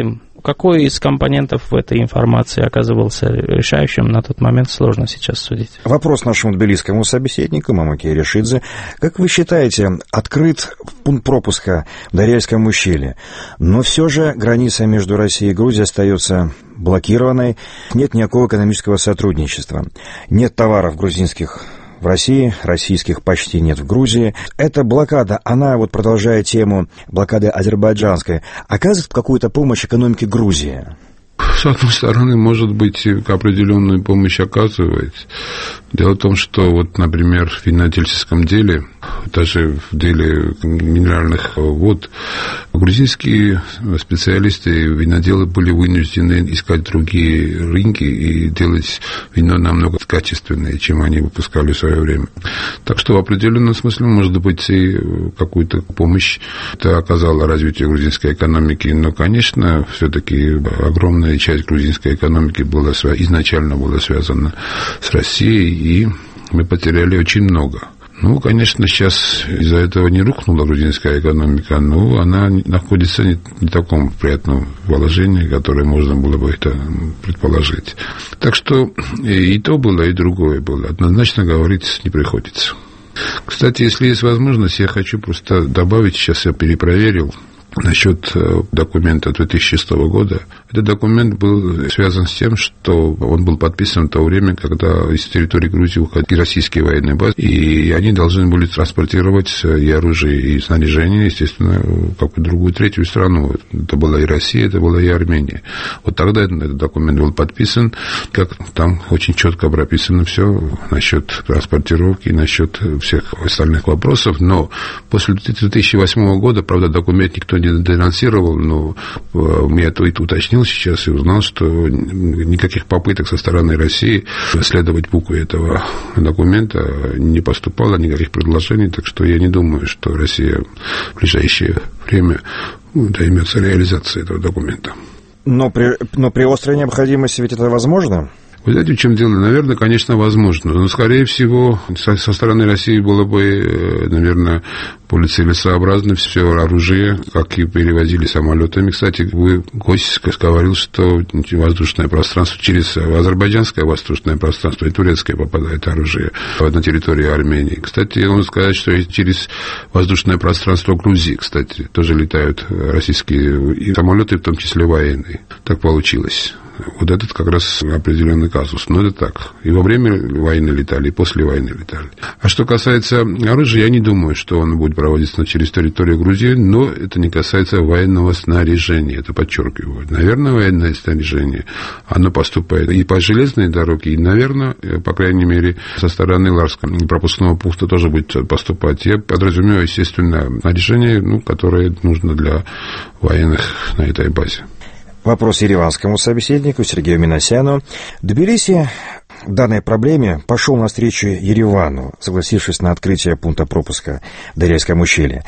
какой из компонентов в этой информации оказывался решающим, на тот момент сложно сейчас судить. Вопрос нашему тбилисскому собеседнику Мамуке Решидзе. Как вы считаете, открыт пункт пропуска в Дарельском ущелье, но все же граница между Россией и Грузией остается блокированной, нет никакого экономического сотрудничества, нет товаров грузинских в России, российских почти нет в Грузии. Эта блокада, она, вот продолжая тему блокады азербайджанской, оказывает какую-то помощь экономике Грузии? С одной стороны, может быть, определенную помощь оказывает. Дело в том, что, вот, например, в винодельческом деле, даже в деле минеральных вод, грузинские специалисты, виноделы были вынуждены искать другие рынки и делать вино намного качественнее, чем они выпускали в свое время. Так что в определенном смысле, может быть, и какую-то помощь это оказало развитию грузинской экономики. Но, конечно, все-таки огромная часть грузинской экономики изначально была связана с Россией, и мы потеряли очень много. Ну, конечно, сейчас из-за этого не рухнула грузинская экономика, но она находится не в таком приятном положении, которое можно было бы это предположить. Так что и то было, и другое было. Однозначно говорить не приходится. Кстати, если есть возможность, я хочу просто добавить, сейчас я перепроверил, насчет документа 2006 года. Этот документ был связан с тем, что он был подписан в то время, когда из территории Грузии уходили российские военные базы, и они должны были транспортировать и оружие, и снаряжение, естественно, в какую-то другую, третью страну. Это была и Россия, это была и Армения. Вот тогда этот документ был подписан, как там очень четко прописано все насчет транспортировки, насчет всех остальных вопросов, но после 2008 года, правда, документ никто не денонсировал, но я это уточнил сейчас и узнал, что никаких попыток со стороны России следовать букве этого документа не поступало, никаких предложений, так что я не думаю, что Россия в ближайшее время займется реализацией этого документа. Но при острой необходимости ведь это возможно? Вы знаете, в чем дело? Наверное, конечно, возможно. Но, скорее всего, со стороны России было бы, наверное, более целесообразно все оружие, как и перевозили самолетами. Кстати, гость говорил, что воздушное пространство через азербайджанское воздушное пространство и турецкое попадает оружие на территорию Армении. Кстати, я могу сказать, что и через воздушное пространство Грузии, кстати, тоже летают российские самолеты, в том числе военные. Так получилось. Вот этот как раз определенный казус. Но это так. И во время войны летали, и после войны летали. А что касается оружия, я не думаю, что оно будет проводиться через территорию Грузии, но это не касается военного снаряжения. Это подчеркиваю. Наверное, военное снаряжение, оно поступает и по железной дороге, и, наверное, по крайней мере, со стороны Ларского пропускного пункта тоже будет поступать. Я подразумеваю, естественно, снаряжение, которое нужно для военных на этой базе. Вопрос ереванскому собеседнику Сергею Минасяну. Тбилиси в данной проблеме пошел навстречу Еревану, согласившись на открытие пункта пропуска в Дарельском ущелье.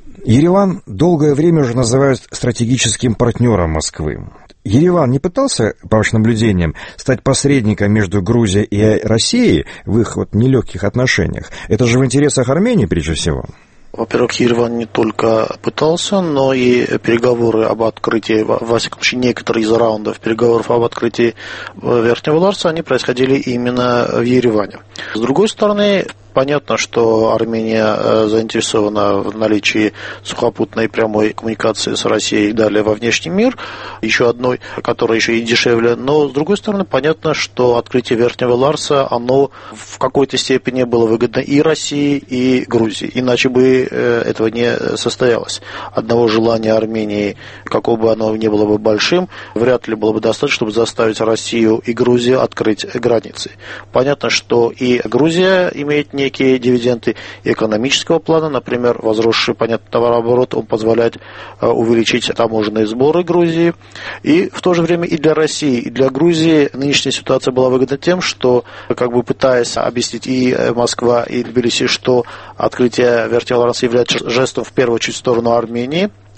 Ереван долгое время уже называют стратегическим партнером Москвы. Ереван не пытался, по вашим наблюдениям, стать посредником между Грузией и Россией в их нелегких отношениях? Это же в интересах Армении, прежде всего. Во-первых, Ереван не только пытался, но и переговоры об открытии, во всяком случае, некоторые из раундов переговоров об открытии Верхнего Ларса, они происходили именно в Ереване. С другой стороны, понятно, что Армения заинтересована в наличии сухопутной прямой коммуникации с Россией и далее во внешний мир, еще одной, которая еще и дешевле. Но, с другой стороны, понятно, что открытие Верхнего Ларса, оно в какой-то степени было выгодно и России, и Грузии. Иначе бы этого не состоялось. Одного желания Армении, какого бы оно ни было бы большим, вряд ли было бы достаточно, чтобы заставить Россию и Грузию открыть границы. Понятно, что и Грузия имеет некие дивиденды экономического плана, например, возросший, понятно, товарооборот, он позволяет увеличить таможенные сборы Грузии. И в то же время и для России, и для Грузии нынешняя ситуация была выгодна тем, что, пытаясь объяснить и Москва, и Тбилиси, что открытие Верхнего Ларса является жестом в первую очередь в сторону Армении,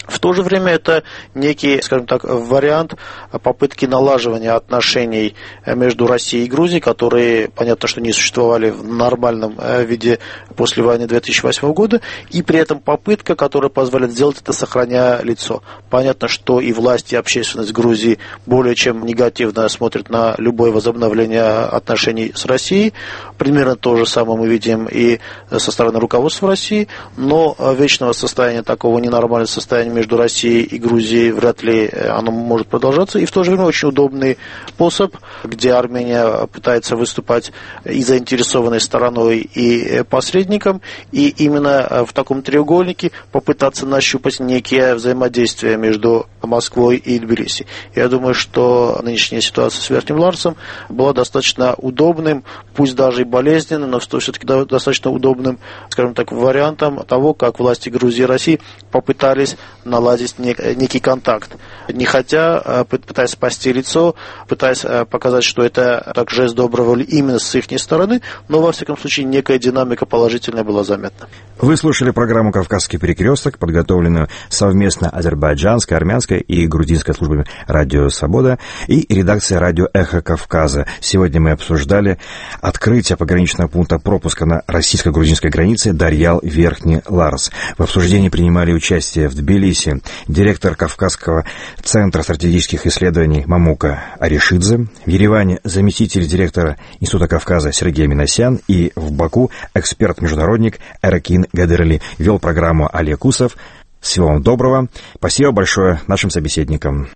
В то же время это некий, скажем так, вариант попытки налаживания отношений между Россией и Грузией, которые, понятно, что не существовали в нормальном виде после войны 2008 года, и при этом попытка, которая позволит сделать это, сохраняя лицо. Понятно, что и власть, и общественность Грузии более чем негативно смотрят на любое возобновление отношений с Россией. Примерно то же самое мы видим и со стороны руководства России, но вечного состояния такого ненормального состояния между Россией и Грузией вряд ли оно может продолжаться. И в то же время очень удобный способ, где Армения пытается выступать и заинтересованной стороной, и посредником, и именно в таком треугольнике попытаться нащупать некие взаимодействия между Москвой и Тбилиси. Я думаю, что нынешняя ситуация с Верхним Ларсом была достаточно удобным, пусть даже и болезненным, но все-таки достаточно удобным, скажем так, вариантом того, как власти Грузии и России попытались наладить некий контакт. Не хотя, пытаясь спасти лицо, пытаясь показать, что это так жест доброй воли именно с их стороны, но, во всяком случае, некая динамика положительная была заметна. Вы слушали программу «Кавказский перекресток», подготовленную совместно азербайджанской, армянской и грузинской службами «Радио Свобода» и редакцией «Радио Эхо Кавказа». Сегодня мы обсуждали открытие пограничного пункта пропуска на российско-грузинской границе Дарьял-Верхний Ларс. В обсуждении принимали участие в Тбилиси директор Кавказского центра стратегических исследований Мамука Аришидзе, в Ереване заместитель директора Института Кавказа Сергей Минасян и в Баку эксперт-международник Эракин Гадерли. Вел программу Олег Усов. Всего вам доброго. Спасибо большое нашим собеседникам.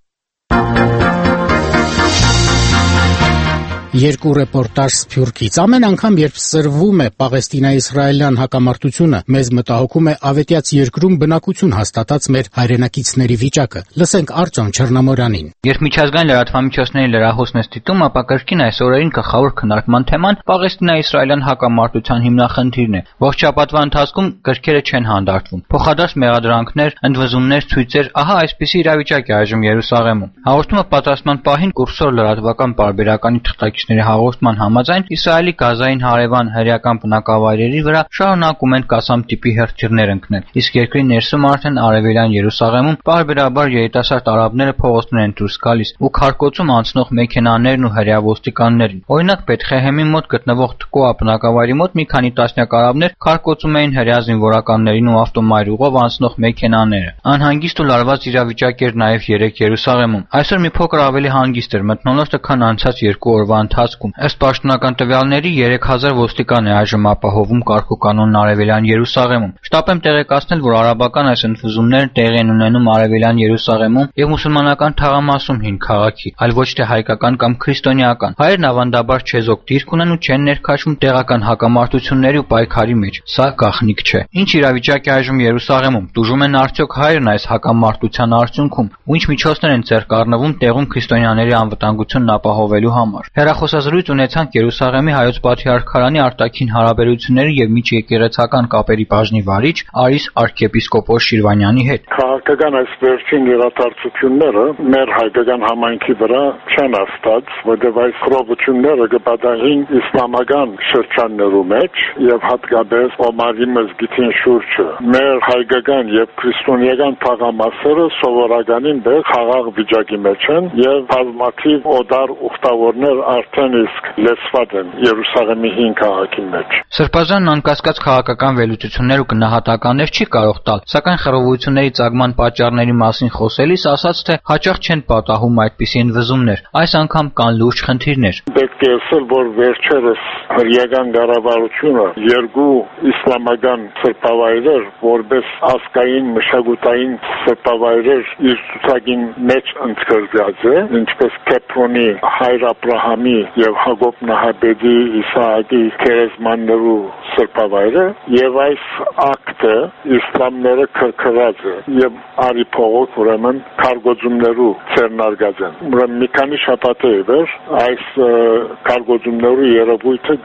Երկու ռեպորտաժ Սփյուռքից։ Ամեն անգամ, երբ սրվում է Պաղեստինա-իսրայելյան հակամարտությունը, մեզ մտահոգում է ավետյաց երկրում բնակություն հաստատած մեր հայրենակիցների վիճակը։ Լսենք Արտյոմ Չեռնամորյանին։ Երբ միջազգային լրատվամիջոցների լրահոսն է ստիպում, ապա կրկին այս օրերին գլխավոր քննարկման թեման Պաղեստինա-իսրայելյան հակամարտության հիմնախնդիրն է։ Ողջապատվա ընթացքում գրքերը չեն հանդարտվում։ Փոխադարձ մեղադրանքներ, ընդվզումներ, ցույցեր, ահա այսպիսի իրավիճակ է այժմ Երուսաղեմում։ Հաղորդումը պատրաստման պահին կուրսոր լրատվական պարբերականի թղթակիցների հաղորդման համաձայն Իսրայելի Գազային հարևան հրեական բնակավայրերի վրա շարունակում են կասամ տիպի հրթիռներ ընկնել, իսկ երկրի ներսում արդեն արևելյան Երուսաղեմում պարբերաբար երիտասարդ արաբները փողոցներ են դուրս գալիս ու քարկոծում անցնող մեքենաներն ու հրեա ոստիկաններին։ Օրինակ Բեթխեհեմի մոտ գտնվող Թկոա բնակավայրի մոտ մի քանի տասնյակ արաբներ քարկոծում էին հրեա զինվորականներին ու ավտոմայրուղով անցնող մեքենաները։ Անհանգիստ ու լարված իրավիճակ էր նաև երեք Երուսաղեմում։ Այսօր մի փոքր ավելի հանգիստ էր մթնոլորտը, քան անցած 2 օրվա ընթացքում։ Ըստ պաշտոնական տվյալների 3000 ոստիկան է այժմ ապահովում կարգուկանոնն արևելյան Երուսաղեմում։ Շտապ եմ տեղեկացնել, որ արաբական այս ընդվզումները տեղի են ունենում արևելյան Երուսաղեմում եւ մուսուլմանական թաղամասում հին քաղաքի, այլ ոչ թե հայկական կամ քրիստոնեական։ Հայերն ավանդաբար չեզոք դիրք ունեն ու չեն ներքաշվում տեղական հակամարտությունների ու պայքարի մեջ։ Սա գաղտնիք չէ։ Ինչ իրավիճակ է այժմ Երուսաղեմում։ Տուժում են արդյոք հայերն այս հակամարտության արդյունքում ու ինչ միջոցներ են ձեռք առնվում տեղում քրիստոնյաների անվտանգությունն ապահովելու համար։ Հեռախոսազրույց ունեցանք Երուսաղեմի հայոց պատրիարքարանի արտաքին հարաբերությունների եւ միջեկեղեցական կապերի բաժնի վարիչ Արիս arczepiskopos Շիրվանյանի հետ։ Քաղաքական այս վերջին իրադարձությունները մեր հայկական համայնքի վրա չեն աստած, որտեղ այս խռովությունները կպատահին իսլամական շրջաններու մեջ եւ հատկապես Օմարի մզգիթին շուրջը։ Մեր հայկական եւ քրիստոնեական թաղամասերը սովորականին դեռ խաղաղ վիճակի մեջ են եւ բազմաթիվ օդար ուխտավորներ արդեն իսկ լեցված են Երուսաղեմի հին քաղաքի մեջ։ Սրբազանն անկասկած քաղաքական վերլուծություններ ու գնահատականներ չի կարող տալ, սակայն խռովությունների ծագման պատճառների մասին խոսելիս ասաց, թե հաճախ չեն պատահում այդպիսի ընդվզումներ, այս անգամ կան լուրջ խնդիրներ։ Պետք է ասել, որ վերջերս հրեական կառավարությունը երկու իսլամական սրբավայրեր, որպես ազգային մշակութային սրբավայրեր իր ցուցակին մեջ ընդգրկված է, ինչպես Քեփրոնի հայր Աբրահամի եւ Հակոբ Նահաբեդի Իսահակի քերեզմաններու սրբավայրը եւ այս ակտը իսլամները քրքրած է եւ արի փողոք ուրեմն քարգոծումներու ցերնարգած են։ Ուրեմն մի քանի շաբաթ է վեր այս քարգոծումներու երևույթը գա։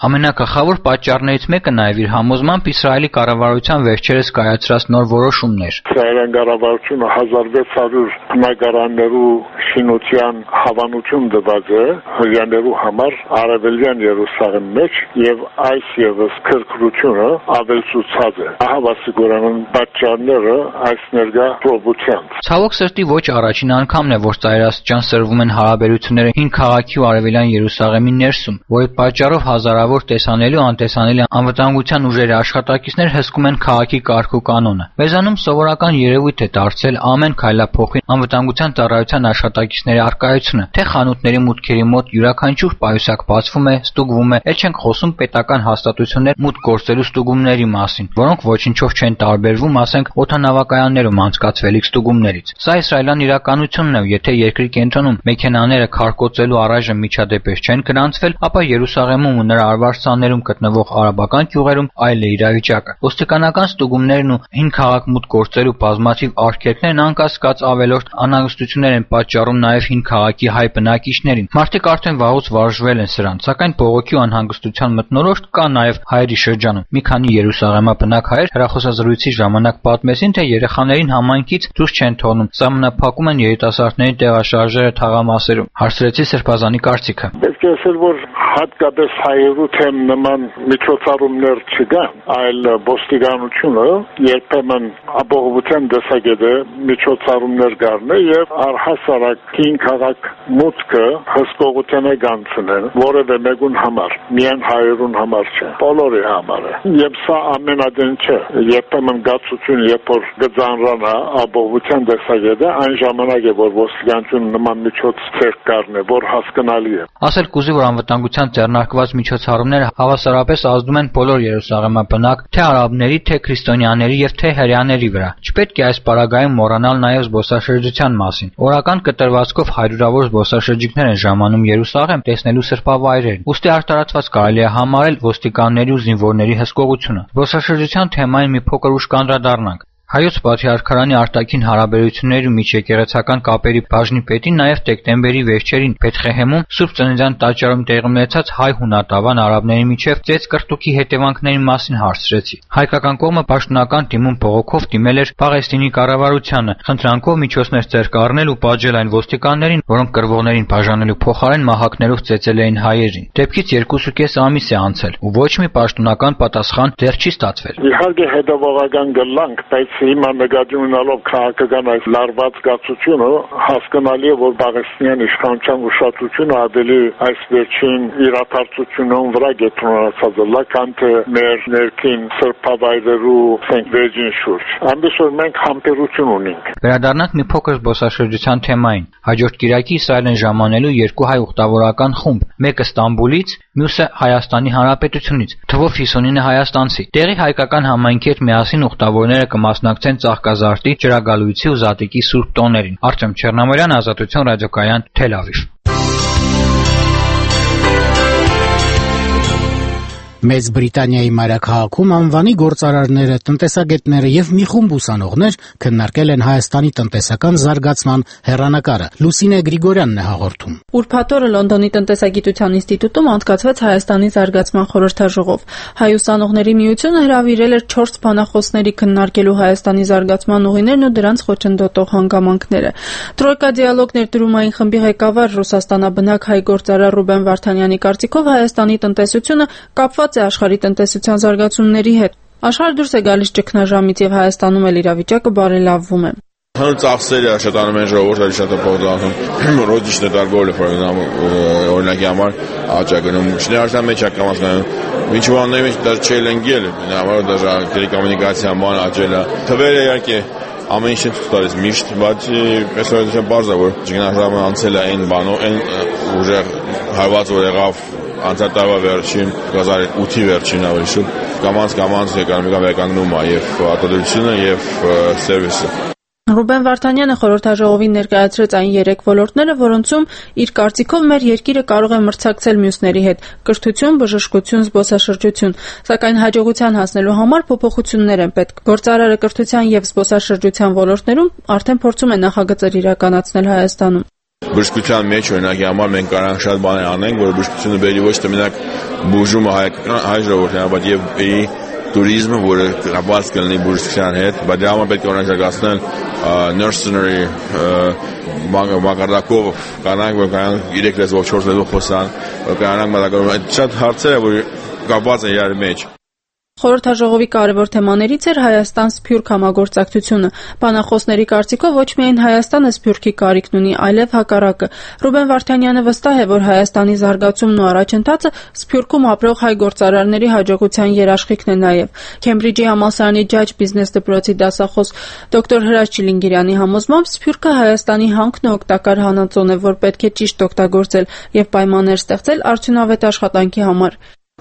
Ամենակախավոր պատճառներից մեկը նաև իր համոզմամբ Իսրայելի կառավարության վերջերս կայացրած նոր որոշումն էր։ Իսրայելյան կառավարությունը 1600 բնակարաններու շինության հավանություն տված է հрьяաներու համար Արևելյան Երուսաղեմ մեջ եւ այս եւս քրքրությունը ավելցուցած է։ Ահա վասիկորան պատճառները այս ներկա պրոբուցիան։ Ցավոք սրտի ոչ առաջին անգամն է, որ ծայրաստիճան սրվում են հարաբերությունները հին քաղաքի ու Արևելյան Երուսաղեմի ներսում, որի պատճառով հազարավոր տեսանելի ու անտեսանելի անվտանգության ուժերի աշխատակիցներ հսկում են քաղաքի կարգ ու կանոնը։ Մեզանում սովորական երևույթ է դարձել ամեն քայլափոխի անվտանգության ծառայության աշխատակիցների առկայությունը, թե խանութների մուտքերի մոտ յուրաքանչյուր պայուսակ բացվում է, ստուգվում է, էլ չենք խոսում պետական հաստատություններ մուտք գործելու ստուգումների մասին, որոնք ոչնչով չեն տարբերվում, ասենք, օդանավակայաններում անցկացվելիք ստուգումներից։ Սա իսրայելյան իրականությունն է, եթե երկրի կենտրոնում մեքենաները քարկոծելու առայժմ միջադեպեր չեն գրանցվել, ապա Երուսաղեմում ու նրա արվարձաններում գտնվող արաբական գյուղերում այլ է իրավիճակը։ Ոստիկանական ստուգումներն ու հին քաղաք մուտք գործելու բազմաթիվ արգելքներն անկասկած ավելորդ անհանգստություններ են պատճառում նաև հին քաղաքի հայ բնակիչներին։ Մարդիկ արդեն վաղուց վարժվել են սրանց, սակայն բողոքի ու անհանգստության մթնոլորտ կա նաև հայերի շրջանում։ Մի քանի երուսաղեմաբնակ հայեր հեռախոսազրույցի ժամանակ պատմեցին, թե երեխաներին համայնքից դուրս չեն թողնում, սահմանափակում են երիտասարդների տեղաշարժերը թաղամասերում։ Հարցրեցի Սրբազանի կարծիքը։ Պետք է ասել, որ հատկապես հայերու թեմ նման միջոցառումներ չկան, այլ ոստիկանությունը երբեմն ապահովության դեսագետը միջոցառումներ գարնե եւ առհասարակ հին քաղաք մուտքը հսկողության է գանցնել, որևէ մեկուն համար, միայն հայերուն համար չէ, բոլորի համար է։ Եվ սա ամենադեն չէ, երբեմն գացություն, երբ որ գծանրանա ապահովության դեսագետը, այն ժամանակ է, որ ոստիկանությունը նման միջոց ցերկ կառնե, որ հասկանալի է։ Ասել կուզի, որ անվտանգության ձեռնարկված միջոցառումները հավասարապես ազդում են բոլոր երուսաղեմաբնակ, թե արաբների, թե քրիստոնյաների եւ թե հրեաների վրա։ Չպետք է այս պարագայում մոռանալ նաեւ զբոսաշրջության մասին։ Օրական կտրվածքով հարյուրավոր զբոսաշրջիկներ են ժամանում Երուսաղեմ տեսնելու սրբավայրերն։ Ուստի արտարացված կարելի է համարել ոստիկանների ու զինվորների հսկողությունը։ Զբոսաշրջության թեմային մի փոքր ուշ կանդրադառնանք։ Հայոց Պատրիարքարանի արտաքին հարաբերությունների ու միջեկեղեցական կապերի բաժնի պետին նաև դեկտեմբերի վերջերին Բեթխեհեմում Սուրբ Ծննդյան տաճարում տեղի ունեցած հայ-հունատավան արաբների միջև ծեծ կրտուքի հետևանքների մասին հարցրեցի։ Հայկական կողմը պաշտոնական դիմում բողոքով դիմել էր Պաղեստինի կառավարությանը, խնդրանքով միջոցներ ձեռք առնել ու պատժել այն ոստիկաններին, որոնք կռվողներին բաժանելու փոխարեն մահակներով ծեծել էին հայերին։ Դեպքից 2.5 ամիս է անցել ու ոչ մի պաշտոնական պատասխան դեռ չի ստացվել։ Իհարկե հետևողական գլանք, բայց հիմա նկատի ունենալով քաղաքական այս լարված գացությունը հասկանալի է, որ Պաղեստինյան իշխանության ուշադրությունը ավելի այս վերջին իրադարձություններուն վրա գետրոնացած է, քան թե մեր ներքին սրբավայրերու վերջին շուրջ։ Այնպես որ մենք համբերություն ունենք։ Վերադառնանք մի փոքր զբոսաշրջության թեմային։ Հաջորդ կիրակի Իսրայել են ժամանելու երկու հայ ուխտավորական խումբ, մեկը Ստամբուլից, մյուսը Հայաստանի Հանրապետությունից, թվով 59 հայաստանցի։ Տեղի հայկական համայնքի հետ միասին ուխտավորները կմասնակցեն Ծաղկազարդի, Ջրագալույցի ու Զատիկի սուրբ տոներին։ Արտեմ Չեռնամորյան, Ազատություն ռադիոկայան, Թել Ավիվ։ Մեծ Բրիտանիայի մայրաքաղաքում անվանի գործարարները, տնտեսագետները եւ մի խումբ ուսանողներ քննարկել են Հայաստանի տնտեսական զարգացման հեռանկարը։ Լուսինե Գրիգորյանն է հաղորդում։ Ուրբաթ օրը Լոնդոնի տնտեսագիտության ինստիտուտում անցկացվեց Հայաստանի զարգացման խորհրդաժողով։ Հայ ուսանողների միությունը հրավիրել էր 4 բանախոսների քննարկելու Հայաստանի զարգացման ուղիներն ու դրանց խոչընդոտող հանգամանքները։ Տրոյկա դիալոգ ներդրումային խմբի ղեկավար Ռուսաստանաբնակ հայ գործարար Ռուբեն Վարդանյանի կարծիքով Հայաստանի տնտեսությունը կապված է աշխարհի տնտեսության զարգացումների հետ։ Աշխարհը դուրս է գալիս ճգնաժամից եւ Հայաստանում էլ իրավիճակը բարելավվում է։ Հենց ծախսերը շատանում են ժողովուրդը շատ փոխանցում։ Ռոդիշն է դարբոլը, օրինակի համար աճագնում։ Շներաշտան մեջ ակամասնան։ Ինչ բանների մեջ դա չելենգել, համար դա տելեկոմունիկացիա ման աճելը։ Թվերը իհարկե ամեն ինչ ցույց միշտ, բայց այսօր բարձր որ ճգնաժամը անցել է այն բանով, այն ուժեղ հարված որ եղավ անցած տարվա վերջին 2008-ի վերջին ավելի շուտ կամաց էկոնոմիկան վերականգնում է եւ արտադրությունը եւ սերվիսը։ Ռուբեն Վարդանյանը խորհրդաժողովին ներկայացրեց այն 3 ոլորտները, որոնցում իր կարծիքով մեր երկիրը կարող է մրցակցել մյուսների հետ՝ կրթություն, բժշկություն, զբոսաշրջություն, սակայն հաջողության հասնելու համար փոփոխություններ են պետք։ Գործարարը կրթության եւ զբոսաշրջության ոլորտներում արդեն փորձում է նախագծեր իրականացնել Հայաստանում։ Բժշկության մեջ օրինակի համար մենք կարող ենք շատ բաներ անենք, որ բժշկությունը բերի ոչ թե մենակ բուժումը հայ ժողովրդին, բայց եւ բերի turizmը, որը կապված կլինի բժշկության հետ, բայց դրա համար պետք է օրինաչափացնել nursery մակարդակով կանանք, որ կանանք 3 լեզվով 4 լեզվով խոսան, որ կանանք մտածել, այդ շատ հարցեր է, որ կապված են իրար մեջ։ Խորհրդաժողովի կարևոր թեմաներից էր Հայաստան-Սփյուռք համագործակցությունը։ Բանախոսների կարծիքով ոչ միայն Հայաստանը Սփյուռքի կարիքն ունի, այլև հակառակը։ Ռուբեն Վարդանյանը վստահ է, որ Հայաստանի զարգացումն ու առաջընթացը Սփյուռքում ապրող հայ գործարարների հաջողության երաշխիքն է նաև։ Քեմբրիջի համալսարանի Ջաջ բիզնես դպրոցի դասախոս դոկտոր Հրաչ Չիլինգիրյանի համոզմամբ Սփյուռքը Հայաստանի հանքն ու օգտակար հանածոն է, որ պետք է ճիշտ օգտագործել եւ պայմաններ ստեղծել արդյունավետ աշխատանքի համար։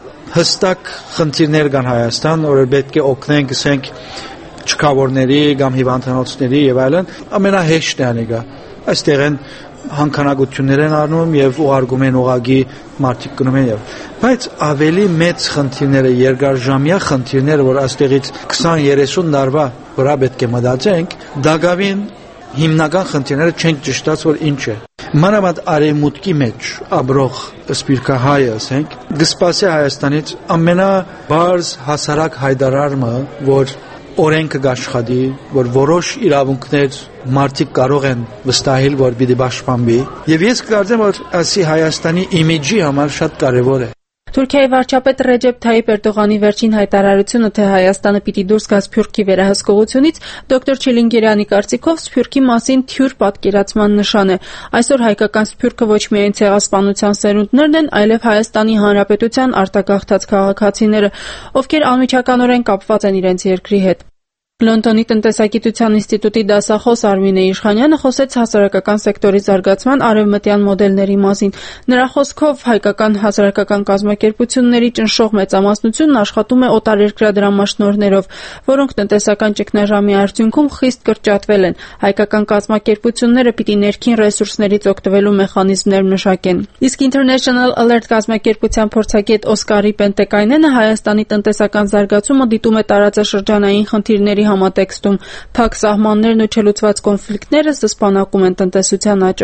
Հստակ խնդիրներ կան Հայաստան, որ պետք է օգնենք, ասենք, չքավորների կամ հիվանդանոցների եւ այլն, ամենահեշտն է անիկա։ Այստեղ են հանքանակություններ են առնում եւ ուղարկում են ուղագի մարդիկ գնում են եւ բայց ավելի մեծ խնդիրները երկարժամյա խնդիրները, որ այստեղից 20-30 տարվա վրա պետք է մտածենք, դակավին հիմնական խնդիրները չենք ճշտած, որ ինչ է։ Մանավանդ արևմուտքի մեջ ապրող սփյուռքահայը, ասենք, դսպասի Հայաստանից ամենաբարձ հասարակ հայտարարումը, որ օրենքը կաշխատի, որ որոշ իրավունքներ մարդիկ կարող են վստահել, որ պիտի պաշտպանվի, եւ ես կարծեմ, որ ասի Հայաստանի իմիջի համար շատ կարեւոր է։ Թուրքիայի վարչապետ Ռեջեփ Թայիփ Էրդողանի վերջին հայտարարությունը, թե Հայաստանը պիտի դուրս գա Սփյուռքի վերահսկողությունից, դոկտոր Չիլինգիրյանի կարծիքով Սփյուռքի մասին թյուր պատկերացման նշան է։ Այսօր հայկական Սփյուռքը ոչ միայն ցեղասպանության սերունդներն են, այլև Հայաստանի Հանրապետության արտագաղթած քաղաքացիները, ովքեր անմիջականորեն կապված են իրենց երկրի հետ։ Լոնդոնի տնտեսագիտության ինստիտուտի դասախոս Արմինե Իշխանյանը խոսեց հասարակական սեկտորի զարգացման արևմտյան մոդելների մասին։ Նրա խոսքով հայկական հասարակական կազմակերպությունների ճնշող մեծամասնությունն աշխատում է օտարերկրյա դրամաշնորհներով, որոնք տնտեսական ճգնաժամի արդյունքում խիստ կրճատվել են։ Հայկական կազմակերպությունները պիտի ներքին ռեսուրսներից օգտվելու մեխանիզմներ մշակեն։ Իսկ International Alert կազմակերպության փորձագետ Օսկարի Պենտեկայնենը Հայաստանի տնտեսական զարգացումը դիտում է տարածաշրջանային խնդիրների համատեքստում, փակ սահմաններն ու չլուծված կոնֆլիկտները սպանակում են տնտեսության աճը։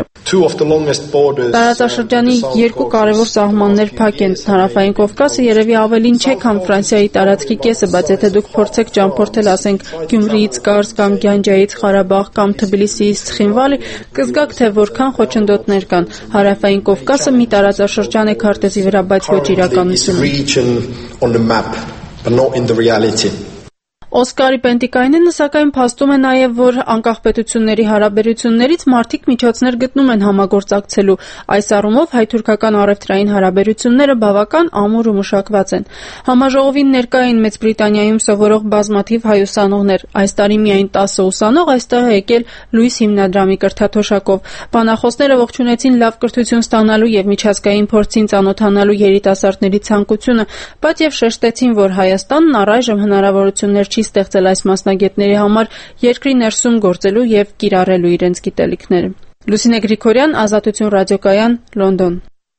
Տարածաշրջանի երկու կարևոր սահմաններ փակ են։ Հարավային Կովկասը երևի ավելին չէ, քան Ֆրանսիայի տարածքի կեսը, բայց եթե դուք փորձեք ճամփորդել, ասենք, Գյումրիից Կարս կամ Գյանջայից Ղարաբաղ կամ Թբիլիսիից Ცხինվալի, կզգաք, թե որքան խոչընդոտներ կան։ Հարավային Կովկասը մի տարածաշրջան է քարտեզի վրա, բայց ոչ իրականություն։ Օսկարի Պենտիկայնենը սակայն փաստում է նաև, որ անկախ պետությունների հարաբերություններից մարդիկ միջոցներ գտնում են համագործակցելու։ Այս առումով հայ-թուրքական առևտրային հարաբերությունները բավական ամուր ու մշակված են։ Համաժողովին ներկա էին Մեծ Բրիտանիայում սովորող բազմաթիվ հայ ուսանողներ։ Այս տարի միայն 10 ուսանող այստեղ է եկել Լուիս հիմնադրամի կրթաթոշակով։ Բանախոսները ողջունեցին լավ կրթություն ստանալու եւ միջազգային փորձին ծանոթանալու երիտասարդների ցանկությունը, բայց եւ շեշտեցին, որ Հայաստանն առայժմ հնարավորություններ չի ստեղծել այս մասնագետների համար երկրի ներսում գործելու եւ կիրառելու իրենց գիտելիքները։ Լուսինե Գրիգորյան, Ազատություն ռադիոկայան, Լոնդոն։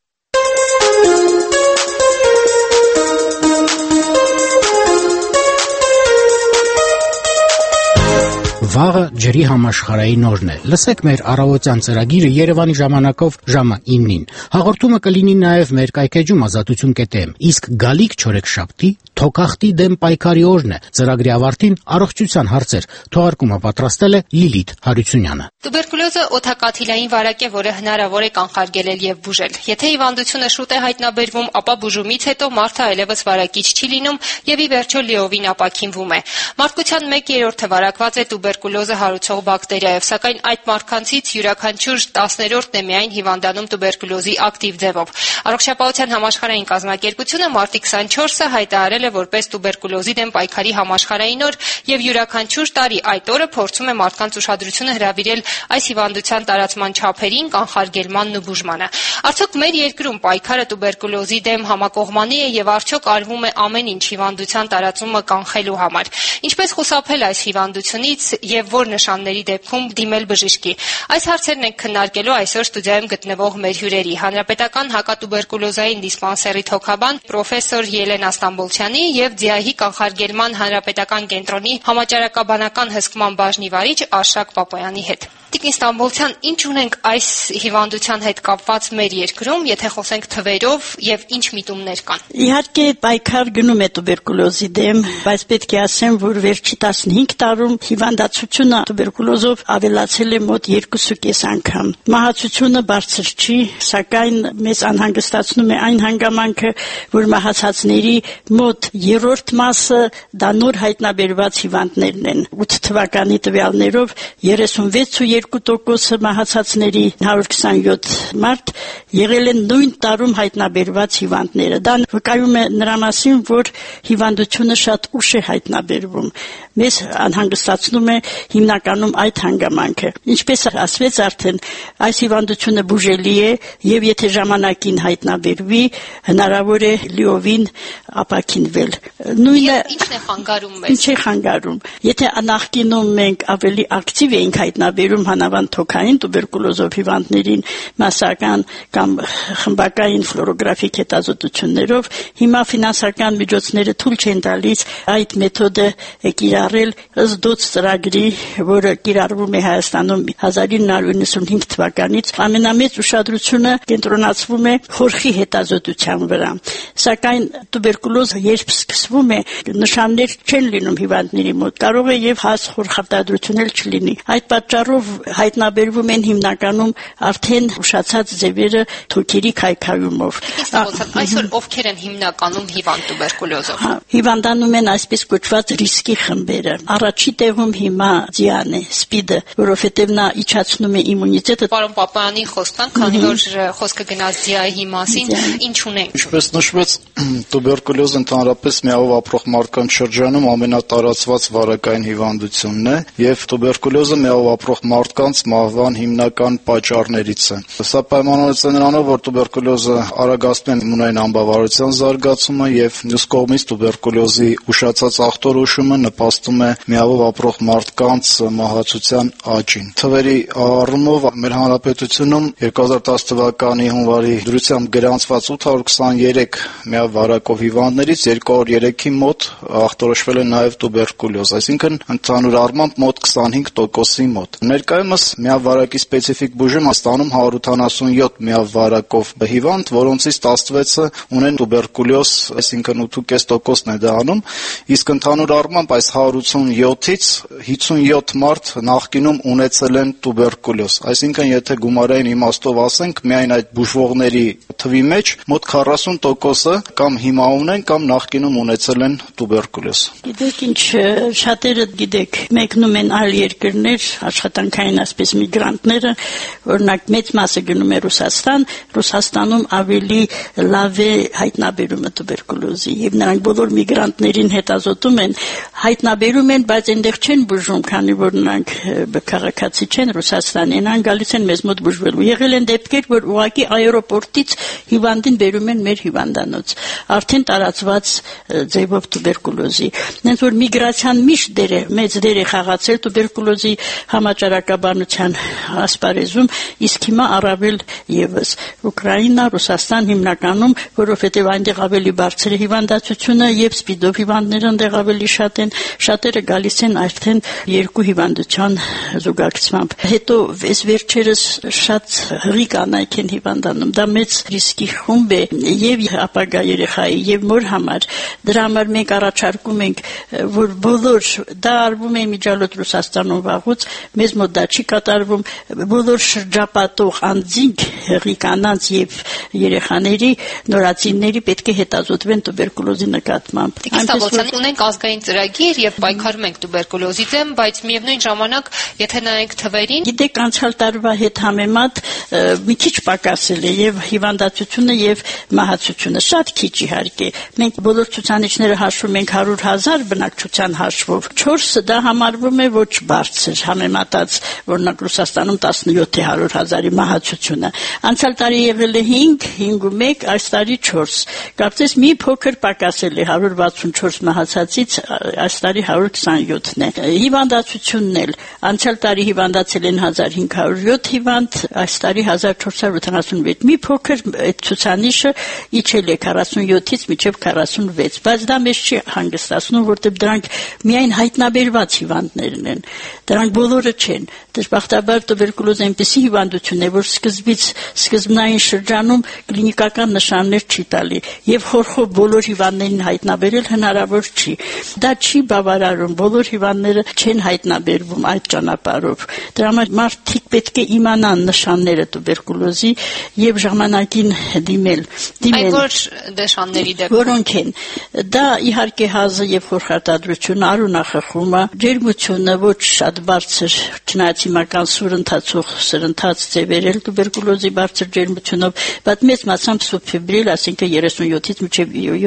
Վաղը ջրի համաշխարհային օրն է։ Լսեք մեր առավոտյան ծրագիրը Երևանի ժամանակով ժամը 9-ին։ Հաղորդումը կլինի նաև մեր կայքեջում ազատություն.am։ Իսկ գալիք չորեքշաբթի թոքախտի դեմ պայքարի օրն է։ Ծրագրի ավարտին առողջության հարցեր։ Թողարկումը պատրաստել է Լիլիթ Հարությունյանը։ Տուբերկուլոզը օդակաթիլային վարակ է, որը հնարավոր է կանխարգելել եւ բուժել։ Եթե հիվանդությունը շուտ է հայտնաբերվում, ապա բուժումից հետո մարդը այլևս վարակիչ չի լինում եւ ի վերջո լիովին ապաքինվում է։ Մարդկության 1/3-ը վարակված է տուբերկուլոզը հարուցող բակտերիայով, սակայն այդ մարդկանցից յուրաքանչյուր 10-րդն է միայն հիվանդանում տուբերկուլոզի ակտիվ ձևով։ Առողջապահության համաշխարհային կազմակերպությունը մարտի 24-ը հայտարարել է որպես տուբերկուլոզի դեմ պայքարի համաշխարհային օր եւ յուրաքանչյուր տարի այդ օրը փորձում է մարդկանց ուշադրությունը հրավիրել այս հիվանդության տարածման չափերին, կանխարգելմանն ու բուժմանը։ Արդյոք մեր երկրում պայքարը տուբերկուլոզի դեմ համակողմանի է եւ արդյոք արվում է ամեն ինչ հիվանդության տարածումը կանխելու համար։ Ինչպես խուսափել այս հիվանդությունից եւ որ նշանների դեպքում դիմել բժշկի։ Այս հարցերն ենք քննարկելու այսօր ստուդիայում գտնվող մեր հյուրերի՝ Հանրապետական հակատուբերկուլոզային դիսպանսերի թոքաբան պրոֆեսոր Ելենա Ստամբոլցյանի եւ ՁԻԱՀ-ի կանխարգելման հանրապետական կենտրոնի համաճարակաբանական հսկման բաժնի վարիչ Արշակ Պապոյանի հետ։ Տիկին Ստամբոլցյան, ինչ ունենք այս հիվանդության հետ կապված մեր երկրում, եթե խոսենք թվերով եւ ինչ միտումներ կան։ Իհարկե պայքար գնում է տուբերկուլոզի դեմ, բայց պետք է ասեմ, որ վերջի 15 տարում հիվանդացությունը տուբերկուլոզով ավելացել է մոտ 2.5 անգամ։ Մահացությունը բարձր չի, սակայն մեզ անհանգստացնում է այն հանգամանքը, որ մահացածների մոտ 3/4 մասը դա նոր հայտնաբերված հիվանդներն են։ 8 թվականի տվյալներով 36.2% մահացածների 127 մարդ եղել են նույն տարում հայտնաբերված հիվանդները։ Դա վկայում է նրա մասին, որ հիվանդությունը շատ ուշ է հայտնաբերվում։ Մեզ անհանգստացնում է հիմնականում այդ հանգամանքը։ Ինչպես ասվեց արդեն, այս հիվանդությունը բուժելի է եւ եթե ժամանակին հայտնաբերվի, հնարավոր է լիովին ապաքինվել։ Նույնը ինչն է խանգարում մեզ։ Ինչ է խանգարում։ Եթե նախկինում մենք ավելի ակտիվ էինք հայտնաբերում հանավանդ թոքային տուբերկուլոզով հիվանդներին մասսական կամ խմբակային ֆլորոգրաֆիկ հետազոտություններով, հիմա ֆինանսական միջոցները թույլ չեն տալիս այդ մեթոդը կիրառել ըստ դոց ծրագրի, որը կիրառվում է Հայաստանում 1995 թվականից։ Ամենամեծ ուշադրությունը կենտրոնացվում է խորխի հետազոտության վրա։ Սակայն տուբերկուլոզը երբ սկսվում է, նշաններ չեն լինում հիվանդների մոտ, կարող է եւ հաս խորխարտադրություն էլ չլինի։ Այդ պատճառով հայտնաբերվում են հիմնականում արդեն ուշացած ձևերը թոքերի քայքայումով։ Այսօր ովքեր են հիմնականում հիվանդ տուբերկուլոզով։ Հիվանդանում են այսպես կոչված ռիսկի խմբերը։ Առաջի տեղում հիմա ձիան է, սպիդը, որովհետև նա իջացնում է իմունիտետը։ Պարոն Պապայանի խոսքան, քանի որ խոսքը գնաց ձիայի մասին, ինչ ունենք։ Ինչպես նշվեց, տուբերկուլոզը ընդհանրապես միավոր ապրող մարդկանց շրջանում ամենատարածված վարակային հիվանդությունն է եւ տուբերկուլոզը միավոր ապրող մարդկանց մահվան հիմնական պատճառներից է։ Սա պայմանավորված է նրանով, որ տուբերկուլոզը արագացնում է իմունային անբավարարության զարգացումը եւ մյուս կողմից տուբերկուլոզի ուշացած ախտորոշումը նպաստում է միավոր ապրող մարդկանց մահացության աճին։ Թվերի առումով մեր հանրապետությունում 2010 թվականի հունվարի դրությամբ գրանցված 823 միավարակով հիվանդներից 203-ի մոտ ախտորոշվել է նաև տուբերկուլոզ, այսինքն ընդհանուր առմամբ մոտ 25%-ի մոտ։ Ներկայումս միավարակի սպეციფიկ բուժում ստանում 187 միավարակով հիվանդ, որոնցից 16-ը ունեն տուբերկուլոզ, այսինքն 8.5%-ն է դա անում, իսկ ընդհանուր առմամբ այս 187-ից 57 մարդ նախկինում ունեցել են տուբերկուլոզ, այսինքն եթե գումարային իմաստով ասենք, միայն այդ բուժվողների թվի մեջ մոտ 40%-ը կամ հիմա ունեն կամ նախկինում ունեցել են տուբերկուլոզ։ Գիտեք ինչ, շատերը գիտեք, մեկնում են այլ երկրներ, աշխատանքային ասպես միգրանտները, օրինակ մեծ մասը գնում է Ռուսաստան, Ռուսաստանում ավելի լավ է հայտնաբերումը տուբերկուլոզի եւ նրանք բոլոր միգրանտներին հետազոտում են, հայտնաբերում են, բայց այնտեղ չեն բուժում, քանի որ նրանք քաղաքացի չեն Ռուսաստանի, նրանք գալիս են մեզ մոտ բուժվելու։ Եղել են դեպքեր, որ ուղղակի աերոպորտից հիվանդին բերում են մեր հիվանդանոց, արդեն տարածված ձևով տուբերկուլոզի։ Նենց որ միգրացիան միշտ մեծ դեր է խաղացել տուբերկուլոզի համաճարակաբանության ասպարեզում, իսկ հիմա առավել եւս Ուկրաինա, Ռուսաստան հիմնականում, որովհետեւ այնտեղ ավելի բարձր է հիվանդացությունը եւ սպիդով հիվանդները այնտեղ ավելի շատ են, շատերը գալիս են արդեն երկու հիվանդության զուգակցությամբ։ Հետո այս վերջերս շատ հղի կանայք են հիվանդանում, դա մեծ ռիսկի խումբ է եւ ապագա երեխայի եւ մոր համար։ Դրա համար մենք առաջարկում ենք, որ բոլոր դա արվում է միջալոտ Ռուսաստանում վաղուց, մեզ մոտ դա չի կատարվում, բոլոր շրջապատող անձինք, հղի կանանց եւ երեխաների, նորածինների պետք է հետազոտվեն տուբերկուլոզի նկատմամբ։ Այնպես ունենք ազգային ծրագիր եւ պայքարում ենք տուբերկուլոզի դեմ, բայց միևնույն ժամանակ, եթե նայենք թվերին, գիտեք, անցյալ տարվա հետ համեմատ մի քիչ պակասել է եւ հիվանդացությունը եւ մահացությունը շատ քիչ իհարկե։ Մենք բոլոր ցուցանիշները հաշվում ենք 100,000 բնակչության հաշվով, 4-ը դա համարվում է ոչ բարձր, համեմատած օրինակ Ռուսաստանում 17-100,000-ի մահացությունը։ Անցյալ տարի եղել է 5, 5.1, այս տարի 4։ Կարծես մի փոքր պակասել է 164 մահացածից, այս տարի 127-ն է։ Հիվանդացությունն էլ անցյալ տարի հիվանդացել են 1507 հիվանդ, այս տարի 1476։ Մի փոքր այդ ցուցանիշը իջել է 47-ից մինչև 46, բայց դա մեզ չի հանգստացնում, որտեղ դրանք միայն հայտնաբերված ստացված հիվանդներն են։ Դրանք բոլորը չեն։ Դժբախտաբար տուբերկուլոզը այնպիսի հիվանդություն է, որ սկզբնային շրջանում կլինիկական նշաններ չի տալի եւ խորխով բոլոր հիվանդներին հայտնաբերել հնարավոր չի։ Դա չի բավարարում, բոլոր հիվանդները չեն հայտնաբերվում այդ ճանապարհով։ Դրա համար մարդիկ պետք է իմանան նշանները տուբերկուլոզի եւ ժամանակին դիմել։ Այդ որ նշանների դեպքում որոնք են։ Դա իհարկե հազը եւ խորխարտադրությունը, արյունախխումը, ջերմությունը ոչ շատ բարձր, չնայած հիմական սրընթաց ձևերել տուբերկուլոզի բարձր ջերմությունով, բայց մեծ մասամբ սուբֆեբրիլ, ասինքն 37-ից մինչև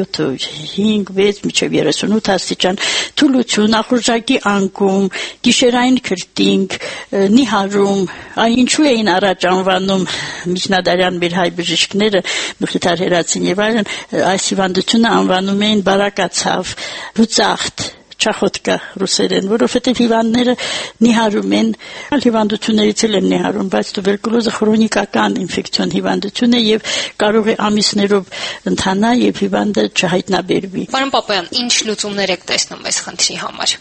7-5-6 մինչև 38 աստիճան, թուլություն, ախորժակի անկում, գիշերային քրտինք, նիհարում, այն ինչու էին առաջ անվանում միջնադարյան մեր հայ բժիշկները, Մխիթար Հերացին եւ այլն, այս հիվանդությունը անվանում էին բարակացավ, հուծախտ, չախոտկա ռուսերեն, որովհետև հիվանդները նիհարում են, հիվանդություններից էլ են նիհարում, բայց տուբերկուլոզը քրոնիկական ինֆեկցիոն հիվանդություն է եւ կարող է ամիսներով ընթանա եւ հիվանդը չհայտնաբերվի։ Պարոն Պապայան, ինչ լուծումներ եք տեսնում այս խնդրի համար։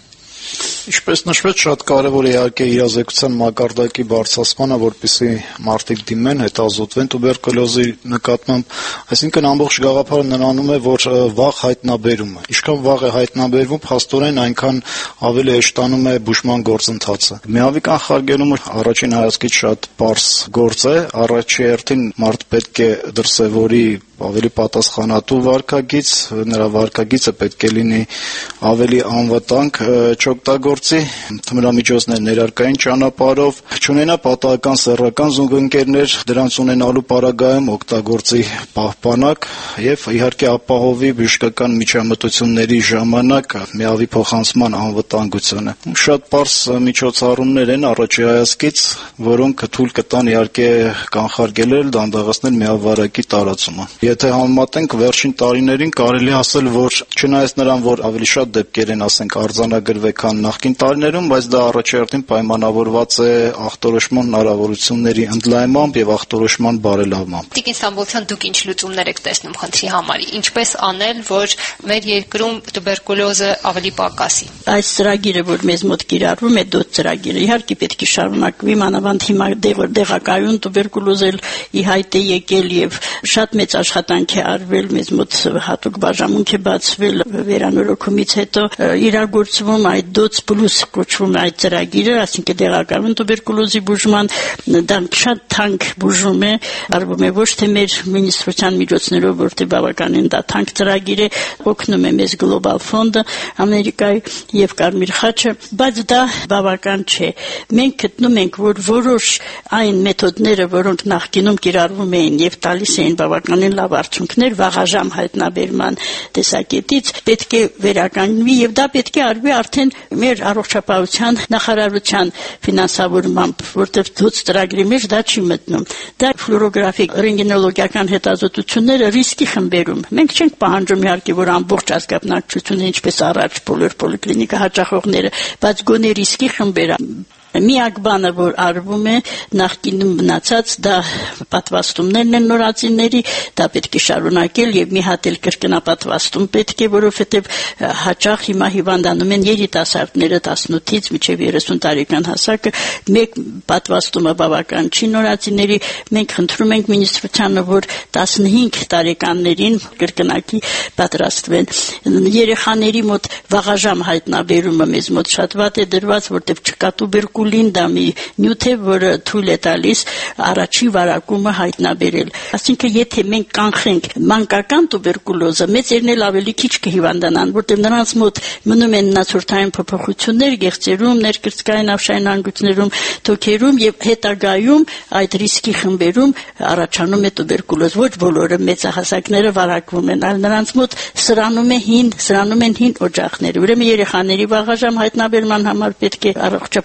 Ինչպես նշվեց, շատ կարևոր է իհարկե իրազեկության մակարդակի բարձրացմանը, որպեսզի մարդիկ դիմեն, հետազոտվեն տուբերկուլոզի նկատմամբ, այսինքն ամբողջ գաղափարը նրանում է, որ վաղ հայտնաբերումը։ Ինչքան վաղ է հայտնաբերվում, փաստորեն այնքան ավելի հեշտանում է բուժման գործընթացը։ Միավի կանխարգելումը առաջին հայացքից շատ պարզ գործ է, առաջի հերթին մարդ պետք է դրսևորի ավելի պատասխանատու վարքագիծ, նրա վարքագիծը պետք է լինի ավելի անվտանգ, չօգտագործի թմրամիջոցներ ներարկային ճանապարհով, չունենա պատահական սեռական զուգընկերներ, դրանց ունենալու պարագայում օգտագործի պահպանակ եւ իհարկե ապահովի բժշկական միջամտությունների ժամանակ միավի փոխանցման անվտանգությունը։ Շատ պարզ միջոցառումներ են առաջի հայացքից, որոնք թույլ կտան իհարկե կանխարգելել, դանդաղեցնել միավարակի տարածումը։ Եթե համեմատենք վերջին տարիներին, կարելի ասել, որ չնայած նրան, որ ավելի շատ դեպքեր են, ասենք, արձանագրվել, քան նախկին տարիներում, բայց դա առաջերտին պայմանավորված է ախտորոշման հնարավորությունների ընդլայնմամբ եւ ախտորոշման բարելավմամբ։ Տիկին Ստամբոլցյան, դուք ինչ լուծումներ եք տեսնում խնդրի համար։ Ինչպես անել, որ մեր երկրում տուբերկուլոզը ավելի պակասի։ Այս ծրագիրը, որ մեզ մոտ կիրառվում է, դոց ծրագիրը, իհարկե պետք է շարունակվի, մանավանդ հիմա դեղակայուն տուբերկուլոզը ի հայտ է եկել եւ շատ մեծ աշխատանք է արվել, մեզ մոտ հատուկ բաժանմունք է բացվել վերանորոգումից հետո իրագործվում այդ դոց պլյուս կոչվում է այդ ծրագիրը, այսինքն դեղակայուն տուբերկուլոզի բուժման, դա շատ թանկ բուժում է, արվում է ոչ թե մեր մինիստրության միջոցներով, որտեղ բավականին դա թանկ ծրագիր է, օգնում է մեզ Global Fund-ը Ամերիկայի եւ Կարմիր խաչը, բայց դա բավական չէ։ Մենք գտնում ենք, որ որոշ այն մեթոդները, որոնք նախկինում կիրառվում էին եւ տալիս էին բավականին լավ արդյունքներ վաղաժամ հայտնաբերման տեսակետից, պետք է վերականգնվի եւ դա պետք է արվի արդեն մեր առողջապահության նախարարության ֆինանսավորմամբ, որտեղ դոց ծրագրի մեջ դա չի մտնում։ Դա ֆլուորոգրաֆիկ ռենտգենոլոգիական հետազոտությունները ռիսկի խմբերում։ Մենք չենք պահանջում իհարկե, որ ամբողջ ազգապնակցությունը ինչպես առաջ բոլոր պոլիկլինիկա հաճախողները, բայց գոնե ռիսկի խմբերը Միակ բանը, որ արվում է նախկինում մնացած, դա պատվաստումներն են նորածինների, դա պետք է շարունակել եւ մի հատ էլ կրկնապատվաստում պետք է, որովհետեւ հաճախ հիմա հիվանդանում են երիտասարդները 18-ից մինչեւ 30 տարեկան հասակը, մեկ պատվաստումը բավական չի նորածինների, մենք խնդրում ենք մինիստրությանը, որ 15 տարեկաններին կրկնակի պատրաստվեն։ Երեխաների մոտ վաղաժամ հայտնաբերումը մեզ մոտ շատ վատ է դրված, որտեղ չկա տուբերկուլին, դա մի նյութ է, որը թույլ է տալիս առաջի վարակումը հայտնաբերել։ Այսինքն, եթե մենք կանխենք մանկական տուբերկուլոզը, մեծերն էլ ավելի քիչ կհիվանդանան, որտեղ նրանց մոտ մնում են նացորդային փոփոխություններ գեղձերում, ներկրծքային ավշային անգույցներում, թոքերում եւ հետագայում այդ ռիսկի խմբերում առաջանում է տուբերկուլոզ։ Ոչ բոլորը մեծահասակները վարակվում են, այլ նրանց մոտ սրանում են հին օջախներ։ Ուրեմն երեխաների վաղաժամ հայտնաբերման համար պետք է առողջապահության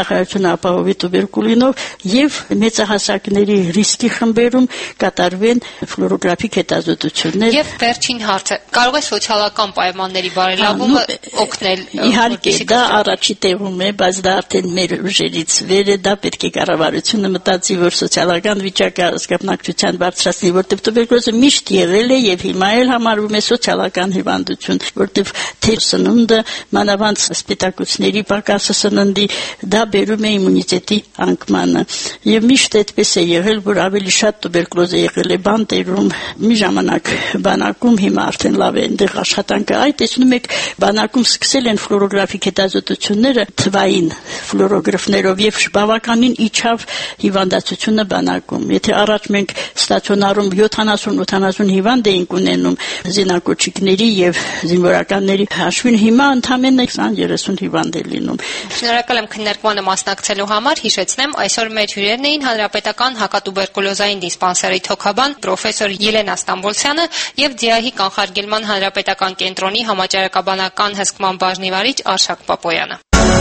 բացակայությունը ապահովի տուբերկուլինով եւ մեծահասակների ռիսկի խմբերում կատարվեն ֆլորոգրաֆիկ հետազոտություններ։ Եվ վերջին հարցը, կարող է սոցիալական պայմանների բարելավումը օգնել։ Իհարկե, դա առաջի տեղում է, բայց դա արդեն մեր ուժերից վեր է, դա պետք է կառավարությունը մտածի, որ սոցիալական վիճակը ազգաբնակչության բարձրացնի, որտեղ տուբերկուլոզը միշտ եղել է եւ հիմա էլ համարվում է սոցիալական հիվանդություն, որտեղ թե սնունդը, մանավանդ սպիտակուցների պակասը սննդի, դա բերում է իմունիտետի անկմանը։ Եվ միշտ այդպես է եղել, որ ավելի շատ տուբերկուլոզ է եղել է բանտերում, մի ժամանակ բանակում, հիմա արդեն լավ է այնտեղ աշխատանքը։ Այդ տեսնում եք, բանակում սկսել են ֆլորոգրաֆիկ հետազոտությունները թվային ֆլորոգրաֆներով եւ բավականին իջավ հիվանդացությունը բանակում։ Եթե առաջ մենք ստացիոնարում 70-80 հիվանդ էինք ունենում զինակոչիկների եւ զինվորականների հաշվին, հիմա ընդամենը 20-30 հիվանդ է լինում։ Շնորհակալ եմ քննարկմանը մասնակցելու համար։ Հիշեցնեմ, այսօր մեր հյուրերն էին Հանրապետական հակատուբերկուլոզային դիսպանսերի թոքաբան պրոֆեսոր Ելենա Ստամբոլցյանը եւ ԴԻԱՀ-ի կանխարգելման հանրապետական կենտրոնի համաճարակաբանական հսկման բաժնի վարիչ Արշակ Պապոյանը։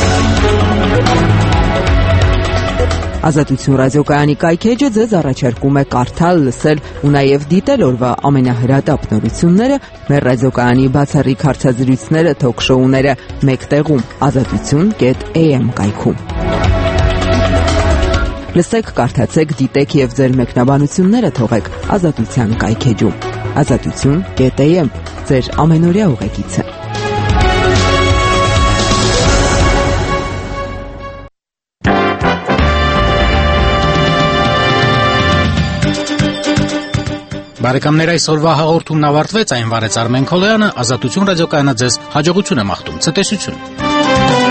Ազատություն ռադիոկայանի կայքեջը ձեզ առաջարկում է կարդալ, լսել ու նաև դիտել օրվա ամենահրատապ նորությունները մեր ռադիոկայանի բացառիկ հարցազրույցները, թոք-շոուները մեկ տեղում azatutun.am կայքում։ Լսեք, կարդացեք, դիտեք եւ ձեր մեկնաբանությունները թողեք Ազատության կայքեջում azatutun.am ձեր ամենօրյա ուղեկիցը։ Բարեկամներ, այսօրվա հաղորդումն ավարտվեց, այն վարեց Արմեն Քոլոյանը, Ազատություն ռադիոկայանը ձեզ հաջողություն է մաղթում, ցտեսություն։